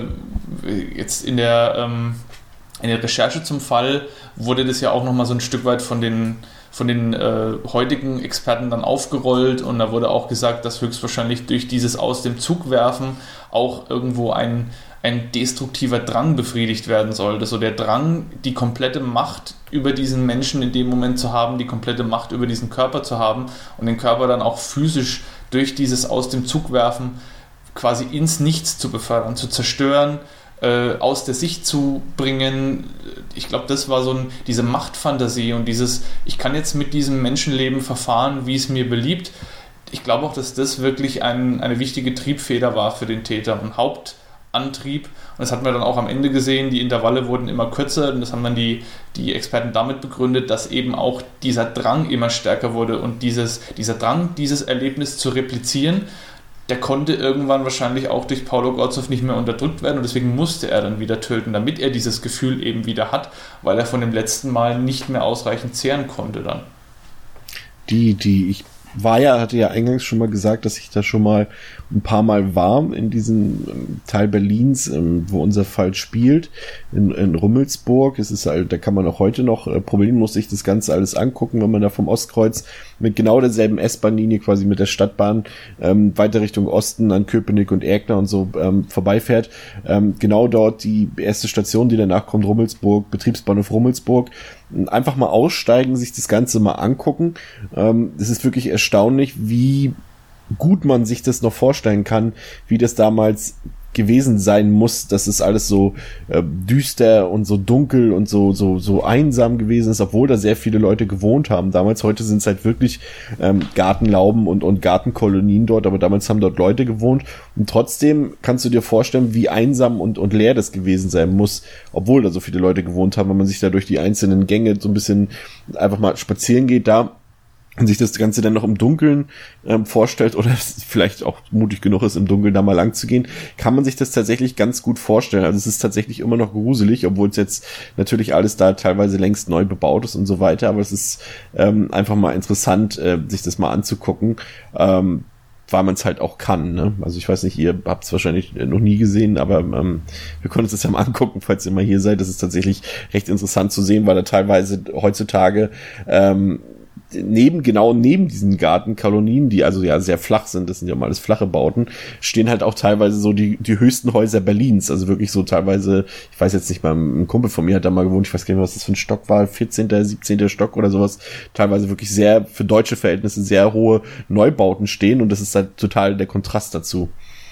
jetzt in der... Ähm, In der Recherche zum Fall wurde das ja auch nochmal so ein Stück weit von den, von den äh, heutigen Experten dann aufgerollt und da wurde auch gesagt, dass höchstwahrscheinlich durch dieses Aus dem Zug werfen auch irgendwo ein, ein destruktiver Drang befriedigt werden sollte. So der Drang, die komplette Macht über diesen Menschen in dem Moment zu haben, die komplette Macht über diesen Körper zu haben und den Körper dann auch physisch durch dieses Aus dem Zug werfen quasi ins Nichts zu befördern, zu zerstören, äh, aus der Sicht zu bringen. Ich glaube, das war so ein, diese Machtfantasie und dieses, ich kann jetzt mit diesem Menschenleben verfahren, wie es mir beliebt. Ich glaube auch, dass das wirklich ein, eine wichtige Triebfeder war für den Täter und Hauptantrieb. Und das hatten wir dann auch am Ende gesehen, die Intervalle wurden immer kürzer und das haben dann die, die Experten damit begründet, dass eben auch dieser Drang immer stärker wurde und dieses, dieser Drang, dieses Erlebnis zu replizieren, der konnte irgendwann wahrscheinlich auch durch Paulo Gorzow nicht mehr unterdrückt werden und deswegen musste er dann wieder töten, damit er dieses Gefühl eben wieder hat, weil er von dem letzten Mal nicht mehr ausreichend zehren konnte dann. Die, die, ich war ja, hatte ja eingangs schon mal gesagt, dass ich da schon mal ein paar Mal war in diesem Teil Berlins, wo unser Fall spielt, in, in Rummelsburg. Es ist halt, da kann man auch heute noch problemlos sich das Ganze alles angucken, wenn man da vom Ostkreuz mit genau derselben S-Bahn-Linie quasi mit der Stadtbahn ähm, weiter Richtung Osten an Köpenick und Erkner und so ähm, vorbeifährt. Ähm, genau dort die erste Station, die danach kommt, Rummelsburg, Betriebsbahnhof Rummelsburg. Einfach mal aussteigen, sich das Ganze mal angucken. Ähm, es ist wirklich erstaunlich, wie gut man sich das noch vorstellen kann, wie das damals gewesen sein muss, dass es alles so äh, düster und so dunkel und so so so einsam gewesen ist, obwohl da sehr viele Leute gewohnt haben. Damals, heute sind es halt wirklich ähm, Gartenlauben und und Gartenkolonien dort, aber damals haben dort Leute gewohnt und trotzdem kannst du dir vorstellen, wie einsam und und leer das gewesen sein muss, obwohl da so viele Leute gewohnt haben, wenn man sich da durch die einzelnen Gänge so ein bisschen einfach mal spazieren geht da und sich das Ganze dann noch im Dunkeln ähm, vorstellt oder vielleicht auch mutig genug ist, im Dunkeln da mal lang zu gehen, kann man sich das tatsächlich ganz gut vorstellen. Also es ist tatsächlich immer noch gruselig, obwohl es jetzt natürlich alles da teilweise längst neu bebaut ist und so weiter, aber es ist ähm, einfach mal interessant, äh, sich das mal anzugucken, ähm, weil man es halt auch kann. Ne? Also ich weiß nicht, ihr habt es wahrscheinlich noch nie gesehen, aber ähm, wir können uns das ja mal angucken, falls ihr mal hier seid. Das ist tatsächlich recht interessant zu sehen, weil da teilweise heutzutage ähm, neben, genau neben diesen Gartenkolonien, die also ja sehr flach sind, das sind ja mal alles flache Bauten, stehen halt auch teilweise so die, die höchsten Häuser Berlins, also wirklich so teilweise, ich weiß jetzt nicht, ein Kumpel von mir hat da mal gewohnt, ich weiß gar nicht, was das für ein Stock war, vierzehnter, siebzehnter Stock oder sowas, teilweise wirklich sehr, für deutsche Verhältnisse sehr hohe Neubauten stehen und das ist halt total der Kontrast dazu.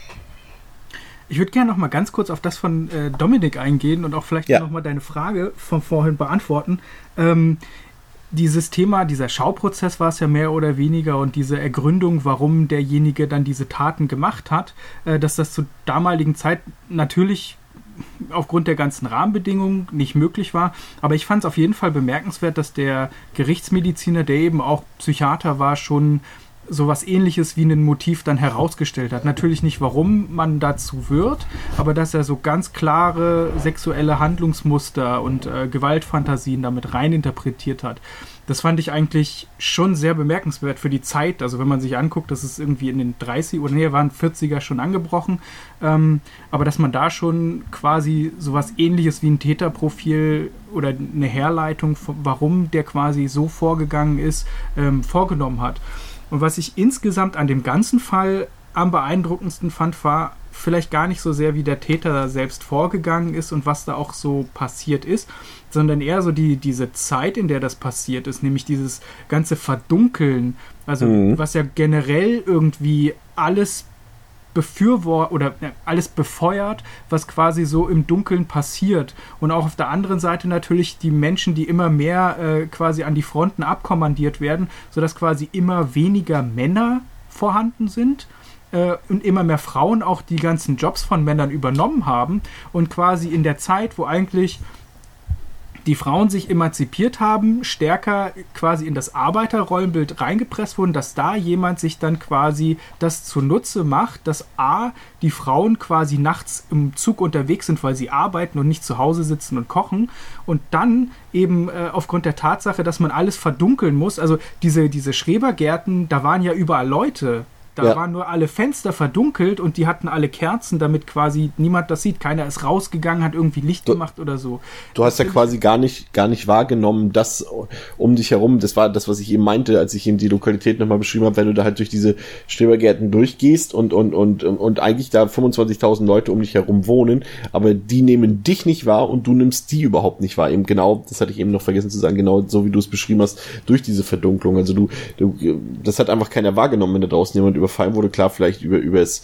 Ich würde gerne noch mal ganz kurz auf das von äh, Dominik eingehen und auch vielleicht ja. noch mal deine Frage von vorhin beantworten. Ähm, Dieses Thema, dieser Schauprozess war es ja mehr oder weniger und diese Ergründung, warum derjenige dann diese Taten gemacht hat, äh, dass das zur damaligen Zeit natürlich aufgrund der ganzen Rahmenbedingungen nicht möglich war. Aber ich fand es auf jeden Fall bemerkenswert, dass der Gerichtsmediziner, der eben auch Psychiater war, schon sowas Ähnliches wie ein Motiv dann herausgestellt hat. Natürlich nicht, warum man dazu wird, aber dass er so ganz klare sexuelle Handlungsmuster und äh, Gewaltfantasien damit reininterpretiert hat. Das fand ich eigentlich schon sehr bemerkenswert für die Zeit. Also wenn man sich anguckt, das ist irgendwie in den dreißiger oder nee, waren vierziger schon angebrochen. Ähm, aber dass man da schon quasi sowas Ähnliches wie ein Täterprofil oder eine Herleitung, warum der quasi so vorgegangen ist, ähm, vorgenommen hat. Und was ich insgesamt an dem ganzen Fall am beeindruckendsten fand, war vielleicht gar nicht so sehr, wie der Täter selbst vorgegangen ist und was da auch so passiert ist, sondern eher so die, diese Zeit, in der das passiert ist, nämlich dieses ganze Verdunkeln, also mhm. was ja generell irgendwie alles befürwortet oder ja, alles befeuert, was quasi so im Dunkeln passiert. Und auch auf der anderen Seite natürlich die Menschen, die immer mehr äh, quasi an die Fronten abkommandiert werden, sodass quasi immer weniger Männer vorhanden sind äh, und immer mehr Frauen auch die ganzen Jobs von Männern übernommen haben und quasi in der Zeit, wo eigentlich die Frauen sich emanzipiert haben, stärker quasi in das Arbeiterrollenbild reingepresst wurden, dass da jemand sich dann quasi das zunutze macht, dass A, die Frauen quasi nachts im Zug unterwegs sind, weil sie arbeiten und nicht zu Hause sitzen und kochen und dann eben äh, aufgrund der Tatsache, dass man alles verdunkeln muss, also diese, diese Schrebergärten, da waren ja überall Leute. Da ja. waren nur alle Fenster verdunkelt und die hatten alle Kerzen, damit quasi niemand das sieht. Keiner ist rausgegangen, hat irgendwie Licht du, gemacht oder so. Du hast das ja quasi gar nicht, gar nicht wahrgenommen, dass um dich herum, das war das, was ich eben meinte, als ich eben die Lokalität nochmal beschrieben habe, wenn du da halt durch diese Schrebergärten durchgehst und, und, und, und eigentlich da fünfundzwanzigtausend Leute um dich herum wohnen, aber die nehmen dich nicht wahr und du nimmst die überhaupt nicht wahr. Eben genau, das hatte ich eben noch vergessen zu sagen, genau so wie du es beschrieben hast, durch diese Verdunklung. Also du, du das hat einfach keiner wahrgenommen, wenn da draußen jemand über überfallen wurde, klar, vielleicht über, über das,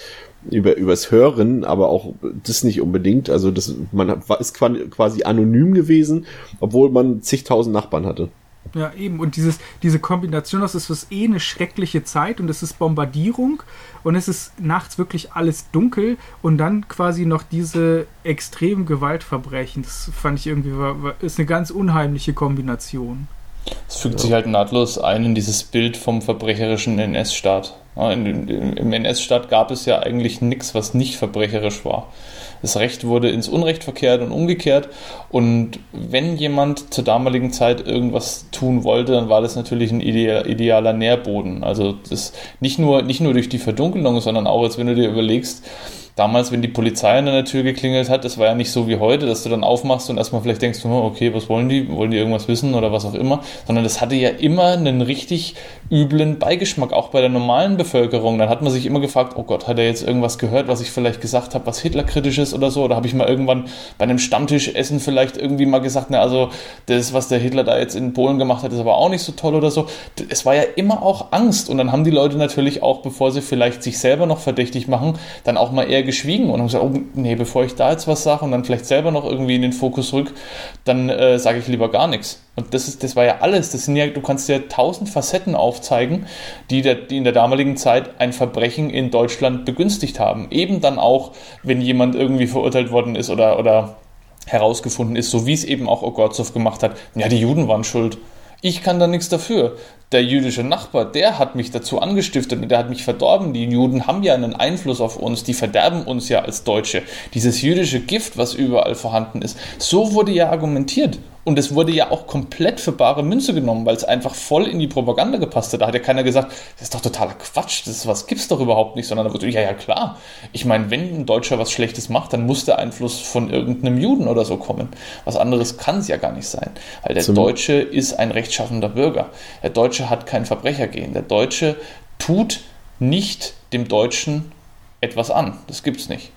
über übers Hören, aber auch das nicht unbedingt. Also das, man ist quasi anonym gewesen, obwohl man zigtausend Nachbarn hatte. Ja, eben. Und dieses, diese Kombination, das ist was eh eine schreckliche Zeit und es ist Bombardierung und es ist nachts wirklich alles dunkel und dann quasi noch diese extremen Gewaltverbrechen. Das fand ich irgendwie, war, war, ist eine ganz unheimliche Kombination. Es fügt ja. sich halt nahtlos ein in dieses Bild vom verbrecherischen N S-Staat. Ja, in, in, Im N S-Staat gab es ja eigentlich nichts, was nicht verbrecherisch war. Das Recht wurde ins Unrecht verkehrt und umgekehrt. Und wenn jemand zur damaligen Zeit irgendwas tun wollte, dann war das natürlich ein ideal, idealer Nährboden. Also das nicht nur, nicht nur durch die Verdunkelung, sondern auch, als wenn du dir überlegst, damals, wenn die Polizei an der Tür geklingelt hat, das war ja nicht so wie heute, dass du dann aufmachst und erstmal vielleicht denkst, okay, was wollen die? Wollen die irgendwas wissen oder was auch immer? Sondern das hatte ja immer einen richtig üblen Beigeschmack, auch bei der normalen Bevölkerung. Dann hat man sich immer gefragt, oh Gott, hat er jetzt irgendwas gehört, was ich vielleicht gesagt habe, was Hitlerkritisch ist oder so? Oder habe ich mal irgendwann bei einem Stammtischessen vielleicht irgendwie mal gesagt, na also das, was der Hitler da jetzt in Polen gemacht hat, ist aber auch nicht so toll oder so. Es war ja immer auch Angst und dann haben die Leute natürlich auch, bevor sie vielleicht sich selber noch verdächtig machen, dann auch mal eher geschwiegen und haben gesagt, oh nee, bevor ich da jetzt was sage und dann vielleicht selber noch irgendwie in den Fokus rück, dann äh, sage ich lieber gar nichts. Und das ist, das war ja alles. Das sind ja, du kannst ja tausend Facetten aufzeigen, die, der, die in der damaligen Zeit ein Verbrechen in Deutschland begünstigt haben. Eben dann auch, wenn jemand irgendwie verurteilt worden ist oder, oder herausgefunden ist, so wie es eben auch Ogorzow gemacht hat, ja, die Juden waren schuld. Ich kann da nichts dafür. Der jüdische Nachbar, der hat mich dazu angestiftet und der hat mich verdorben. Die Juden haben ja einen Einfluss auf uns, die verderben uns ja als Deutsche. Dieses jüdische Gift, was überall vorhanden ist, so wurde ja argumentiert. Und es wurde ja auch komplett für bare Münze genommen, weil es einfach voll in die Propaganda gepasst hat. Da hat ja keiner gesagt, das ist doch totaler Quatsch, das ist, was gibt's doch überhaupt nicht, sondern da wurde, ja, ja, klar. Ich meine, wenn ein Deutscher was Schlechtes macht, dann muss der Einfluss von irgendeinem Juden oder so kommen. Was anderes kann es ja gar nicht sein. Weil der Zum Deutsche ist ein rechtschaffender Bürger. Der Deutsche hat kein Verbrechergehen. Der Deutsche tut nicht dem Deutschen etwas an. Das gibt's nicht.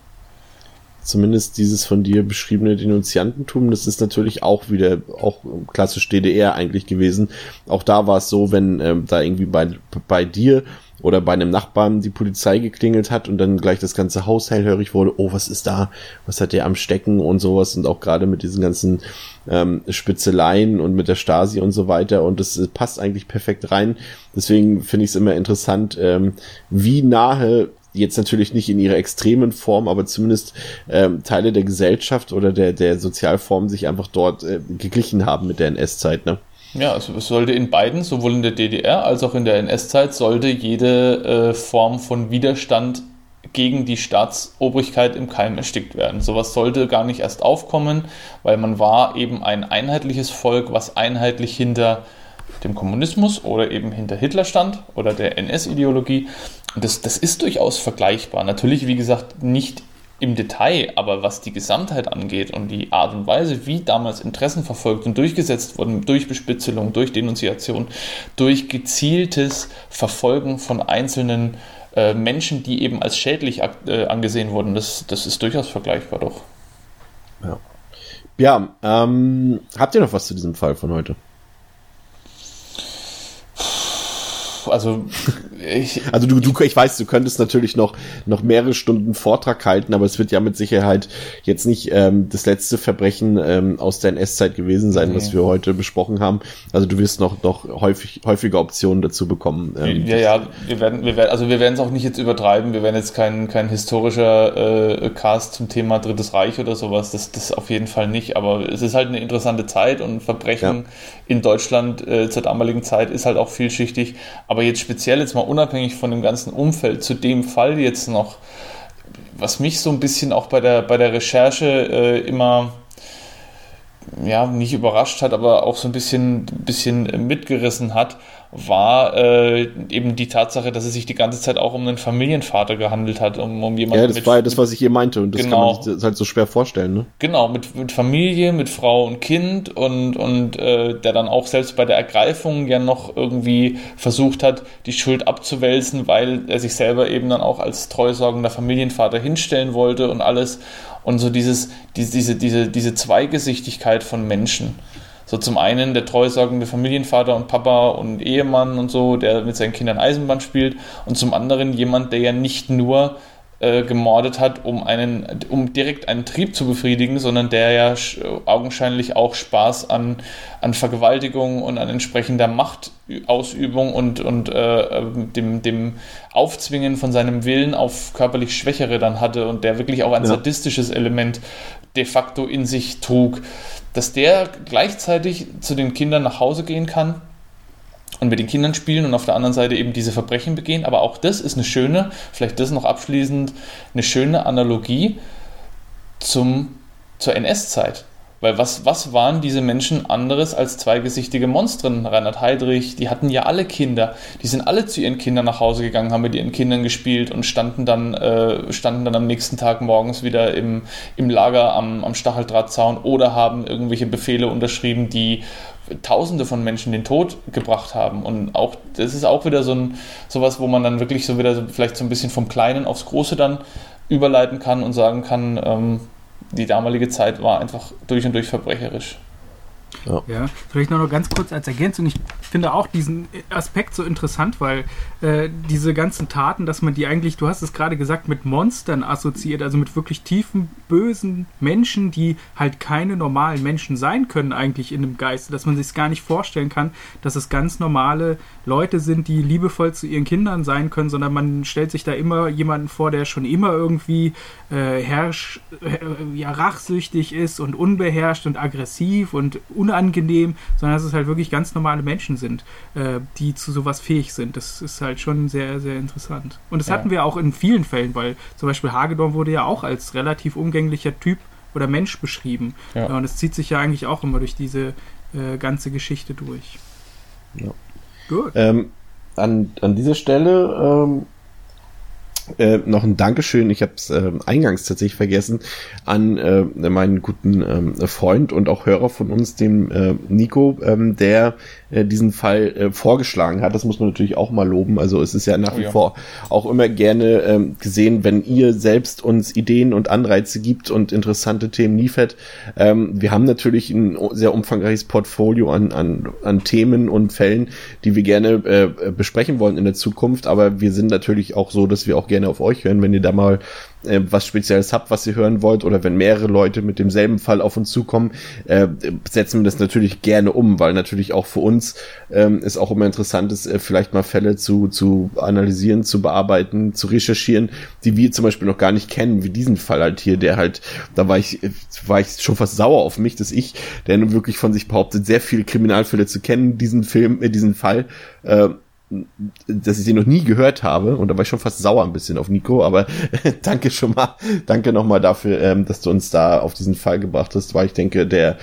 Zumindest dieses von dir beschriebene Denunziantentum, das ist natürlich auch wieder, auch klassisch D D R eigentlich gewesen. Auch da war es so, wenn ähm, da irgendwie bei, bei dir oder bei einem Nachbarn die Polizei geklingelt hat und dann gleich das ganze Haus hellhörig wurde, oh, was ist da, was hat der am Stecken und sowas, und auch gerade mit diesen ganzen ähm, Spitzeleien und mit der Stasi und so weiter, und das äh, passt eigentlich perfekt rein. Deswegen finde ich es immer interessant, ähm, wie nahe, jetzt natürlich nicht in ihrer extremen Form, aber zumindest ähm, Teile der Gesellschaft oder der, der Sozialform sich einfach dort äh, geglichen haben mit der N S-Zeit, ne? Ja, also es sollte in beiden, sowohl in der D D R als auch in der N S-Zeit, sollte jede äh, Form von Widerstand gegen die Staatsobrigkeit im Keim erstickt werden. Sowas sollte gar nicht erst aufkommen, weil man war eben ein einheitliches Volk, was einheitlich hinter dem Kommunismus oder eben hinter Hitler stand oder der N S-Ideologie. Und das, das ist durchaus vergleichbar. Natürlich, wie gesagt, nicht im Detail, aber was die Gesamtheit angeht und die Art und Weise, wie damals Interessen verfolgt und durchgesetzt wurden, durch Bespitzelung, durch Denunziation, durch gezieltes Verfolgen von einzelnen äh, Menschen, die eben als schädlich äh, angesehen wurden, das, das ist durchaus vergleichbar doch. Ja, ja ähm, habt ihr noch was zu diesem Fall von heute? Also, ich, also du, du, ich weiß, du könntest natürlich noch, noch mehrere Stunden Vortrag halten, aber es wird ja mit Sicherheit jetzt nicht ähm, das letzte Verbrechen ähm, aus der N S-Zeit gewesen sein, nee, was wir heute besprochen haben. Also du wirst noch, noch häufig, häufige Optionen dazu bekommen. Ähm, ja, ja, wir werden, wir werden, also wir werden es auch nicht jetzt übertreiben. Wir werden jetzt kein, kein historischer äh, Cast zum Thema Drittes Reich oder sowas. Das, das auf jeden Fall nicht. Aber es ist halt eine interessante Zeit und Verbrechen ja. in Deutschland äh, zur damaligen Zeit ist halt auch vielschichtig. Aber jetzt speziell, jetzt mal unabhängig von dem ganzen Umfeld, zu dem Fall jetzt noch, was mich so ein bisschen auch bei der, bei der Recherche äh, immer, ja, nicht überrascht hat, aber auch so ein bisschen, bisschen mitgerissen hat, war äh, eben die Tatsache, dass es sich die ganze Zeit auch um einen Familienvater gehandelt hat, um, um jemanden. Ja, das mit, war ja das, was ich hier meinte, und das genau, kann man sich das halt so schwer vorstellen, ne? Genau, mit, mit Familie, mit Frau und Kind und, und äh, der dann auch selbst bei der Ergreifung ja noch irgendwie versucht hat, die Schuld abzuwälzen, weil er sich selber eben dann auch als treusorgender Familienvater hinstellen wollte und alles. Und so dieses, diese, diese, diese, diese Zweigesichtigkeit von Menschen. So zum einen der treusorgende Familienvater und Papa und Ehemann und so, der mit seinen Kindern Eisenbahn spielt, und zum anderen jemand, der ja nicht nur äh, gemordet hat, um einen, um direkt einen Trieb zu befriedigen, sondern der ja sch- augenscheinlich auch Spaß an, an Vergewaltigung und an entsprechender Machtausübung und, und äh, dem, dem Aufzwingen von seinem Willen auf körperlich Schwächere dann hatte und der wirklich auch ein ja. sadistisches Element de facto in sich trug, dass der gleichzeitig zu den Kindern nach Hause gehen kann und mit den Kindern spielen und auf der anderen Seite eben diese Verbrechen begehen. Aber auch das ist eine schöne, vielleicht das noch abschließend, eine schöne Analogie zum, zur N S-Zeit. Weil was, was waren diese Menschen anderes als zweigesichtige Monstren? Reinhard Heydrich, die hatten ja alle Kinder. Die sind alle zu ihren Kindern nach Hause gegangen, haben mit ihren Kindern gespielt und standen dann, äh, standen dann am nächsten Tag morgens wieder im, im Lager am, am Stacheldrahtzaun oder haben irgendwelche Befehle unterschrieben, die Tausende von Menschen den Tod gebracht haben. Und auch das ist auch wieder so ein sowas, wo man dann wirklich so wieder so, vielleicht so ein bisschen vom Kleinen aufs Große dann überleiten kann und sagen kann, ähm, die damalige Zeit war einfach durch und durch verbrecherisch. Ja. ja, vielleicht noch ganz kurz als Ergänzung. Ich finde auch diesen Aspekt so interessant, weil äh, diese ganzen Taten, dass man die eigentlich, du hast es gerade gesagt, mit Monstern assoziiert, also mit wirklich tiefen, bösen Menschen, die halt keine normalen Menschen sein können eigentlich in dem Geiste, dass man sich gar nicht vorstellen kann, dass es ganz normale Leute sind, die liebevoll zu ihren Kindern sein können, sondern man stellt sich da immer jemanden vor, der schon immer irgendwie äh, herrsch, äh, ja, rachsüchtig ist und unbeherrscht und aggressiv und unangenehm, sondern dass es halt wirklich ganz normale Menschen sind, äh, die zu sowas fähig sind. Das ist halt schon sehr, sehr interessant. Und das ja. hatten wir auch in vielen Fällen, weil zum Beispiel Hagedorn wurde ja auch als relativ umgänglicher Typ oder Mensch beschrieben. Ja. Und es zieht sich ja eigentlich auch immer durch diese äh, ganze Geschichte durch. Ja. Gut. Ähm, an, an dieser Stelle ähm, Äh, noch ein Dankeschön, ich habe es äh, eingangs tatsächlich vergessen, an äh, meinen guten äh, Freund und auch Hörer von uns, dem äh, Nico, ähm, der äh, diesen Fall äh, vorgeschlagen hat. Das muss man natürlich auch mal loben. Also es ist ja nach wie oh ja. vor auch immer gerne ähm, gesehen, wenn ihr selbst uns Ideen und Anreize gibt und interessante Themen liefert. Ähm, wir haben natürlich ein sehr umfangreiches Portfolio an, an, an Themen und Fällen, die wir gerne äh, besprechen wollen in der Zukunft, aber wir sind natürlich auch so, dass wir auch gerne auf euch hören, wenn ihr da mal äh, was Spezielles habt, was ihr hören wollt, oder wenn mehrere Leute mit demselben Fall auf uns zukommen, äh, setzen wir das natürlich gerne um, weil natürlich auch für uns ähm, es auch immer interessant ist, äh, vielleicht mal Fälle zu, zu analysieren, zu bearbeiten, zu recherchieren, die wir zum Beispiel noch gar nicht kennen, wie diesen Fall halt hier, der halt, da war ich, war ich schon fast sauer auf mich, dass ich, der nun wirklich von sich behauptet, sehr viele Kriminalfälle zu kennen, diesen Film, äh, diesen Fall, äh, dass ich den noch nie gehört habe, und da war ich schon fast sauer ein bisschen auf Nico, aber danke schon mal, danke nochmal dafür, ähm, dass du uns da auf diesen Fall gebracht hast, weil ich denke, der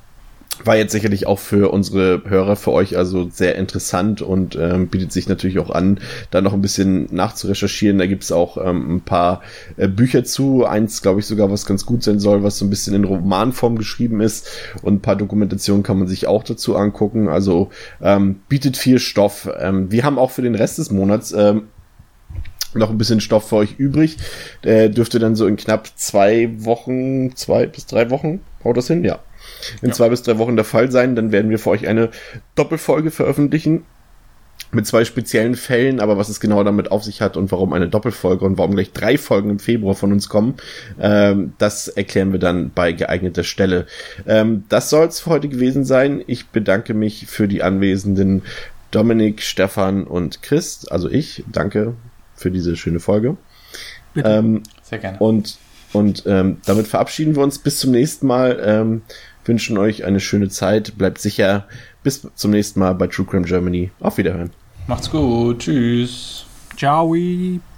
war jetzt sicherlich auch für unsere Hörer, für euch also sehr interessant und ähm, bietet sich natürlich auch an, da noch ein bisschen nachzurecherchieren. Da gibt's auch ähm, ein paar äh, Bücher zu, eins glaube ich sogar, was ganz gut sein soll, was so ein bisschen in Romanform geschrieben ist, und ein paar Dokumentationen kann man sich auch dazu angucken. Also ähm, bietet viel Stoff. Ähm, wir haben auch für den Rest des Monats ähm, noch ein bisschen Stoff für euch übrig. Der dürfte dann so in knapp zwei Wochen, zwei bis drei Wochen, haut das hin? Ja. In ja. zwei bis drei Wochen der Fall sein. Dann werden wir für euch eine Doppelfolge veröffentlichen mit zwei speziellen Fällen, aber was es genau damit auf sich hat und warum eine Doppelfolge und warum gleich drei Folgen im Februar von uns kommen, ähm, das erklären wir dann bei geeigneter Stelle. Ähm, das soll es für heute gewesen sein. Ich bedanke mich für die anwesenden Dominik, Stefan und Chris, also ich. Danke für diese schöne Folge. Bitte. Ähm, Sehr gerne. Und, und ähm, damit verabschieden wir uns. Bis zum nächsten Mal. Ähm, wünschen euch eine schöne Zeit. Bleibt sicher. Bis zum nächsten Mal bei True Crime Germany. Auf Wiederhören. Macht's gut. Tschüss. Ciao.